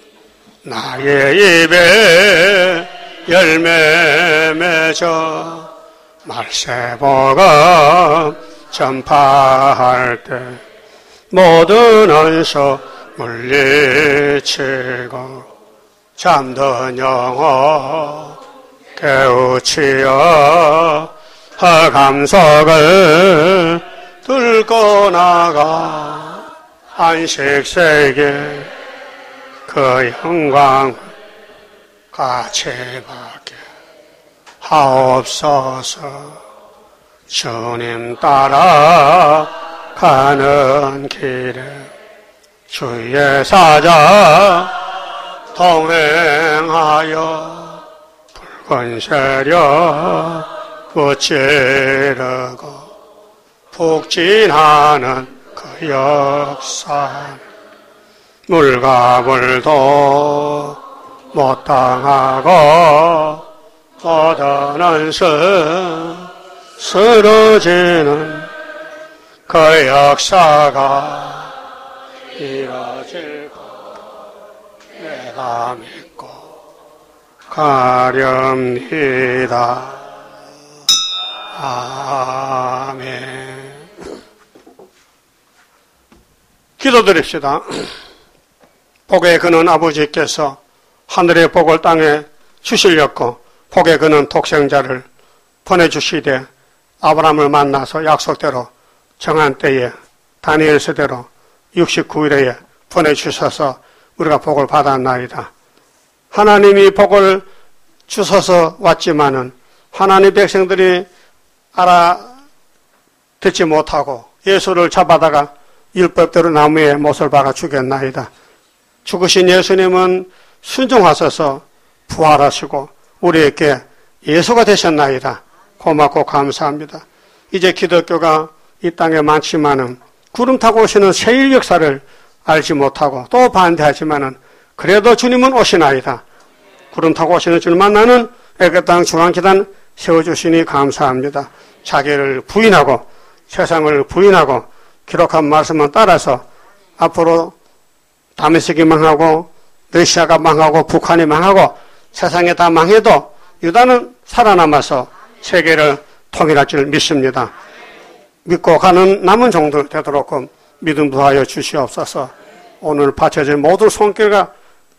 [SPEAKER 1] 나의 입에 열매 맺어 말세복음 전파할 때 모든 원수 물리치고 잠든 영혼 깨우치어 흑암석을 뚫고 나가 안식세계 그 영광을 같이 받게 하옵소서. 주님 따라 가는 길에 주의 사자 동행하여 붉은 세력 무찌르고 북진하는 그 역사 물과 물도 못 당하고 모든 원수 쓰러지는 그 역사가 이뤄질 것 내가 믿고 가렵니다. 아멘. 기도드립시다. 복의 근원 아버지께서 하늘의 복을 땅에 주시려고 복의 근원 독생자를 보내주시되 아브라함을 만나서 약속대로 정한 때에 다니엘 세대로 69일에 보내주셔서 우리가 복을 받았나이다. 하나님이 복을 주셔서 왔지만은 하나님 백성들이 알아듣지 못하고 예수를 잡아다가 율법대로 나무에 못을 박아 죽였나이다. 죽으신 예수님은 순종하셔서 부활하시고 우리에게 예수가 되셨나이다. 고맙고 감사합니다. 이제 기독교가 이 땅에 많지만은 구름 타고 오시는 세일 역사를 알지 못하고 또 반대하지만은 그래도 주님은 오시나이다. 구름 타고 오시는 주를 만나는 애굽 땅 중앙기단 세워주시니 감사합니다. 자기를 부인하고 세상을 부인하고 기록한 말씀만 따라서 앞으로 다메섹이 망하고 러시아가 망하고 북한이 망하고 세상에 다 망해도 유다는 살아남아서 세계를 통일할 줄 믿습니다. 믿고 가는 남은 종들 되도록 믿음 부하여 주시옵소서. 오늘 바쳐진 모든 손길과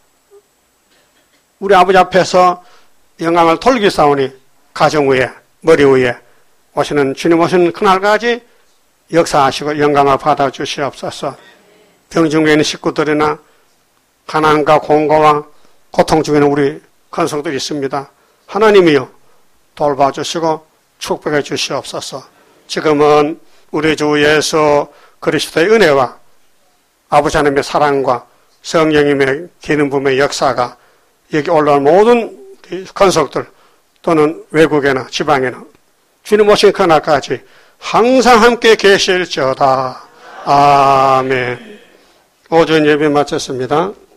[SPEAKER 1] 우리 아버지 앞에서 영광을 돌기 싸우니 가정 위에 머리 위에 오시는 주님 오시는 그날까지 역사하시고 영광을 받아 주시옵소서. 병중 중에 있는 식구들이나 가난과 공고와 고통 중에는 우리 건성들이 있습니다. 하나님이요 돌봐주시고 축복해 주시옵소서. 지금은 우리 주 예수 그리스도의 은혜와 아버지 하나님의 사랑과 성령님의 기름 부음의 역사가 여기 올라온 모든 건석들 또는 외국에나 지방에나 주님 오신 그날까지 항상 함께 계실지어다. 아멘. 오전 예배 마쳤습니다.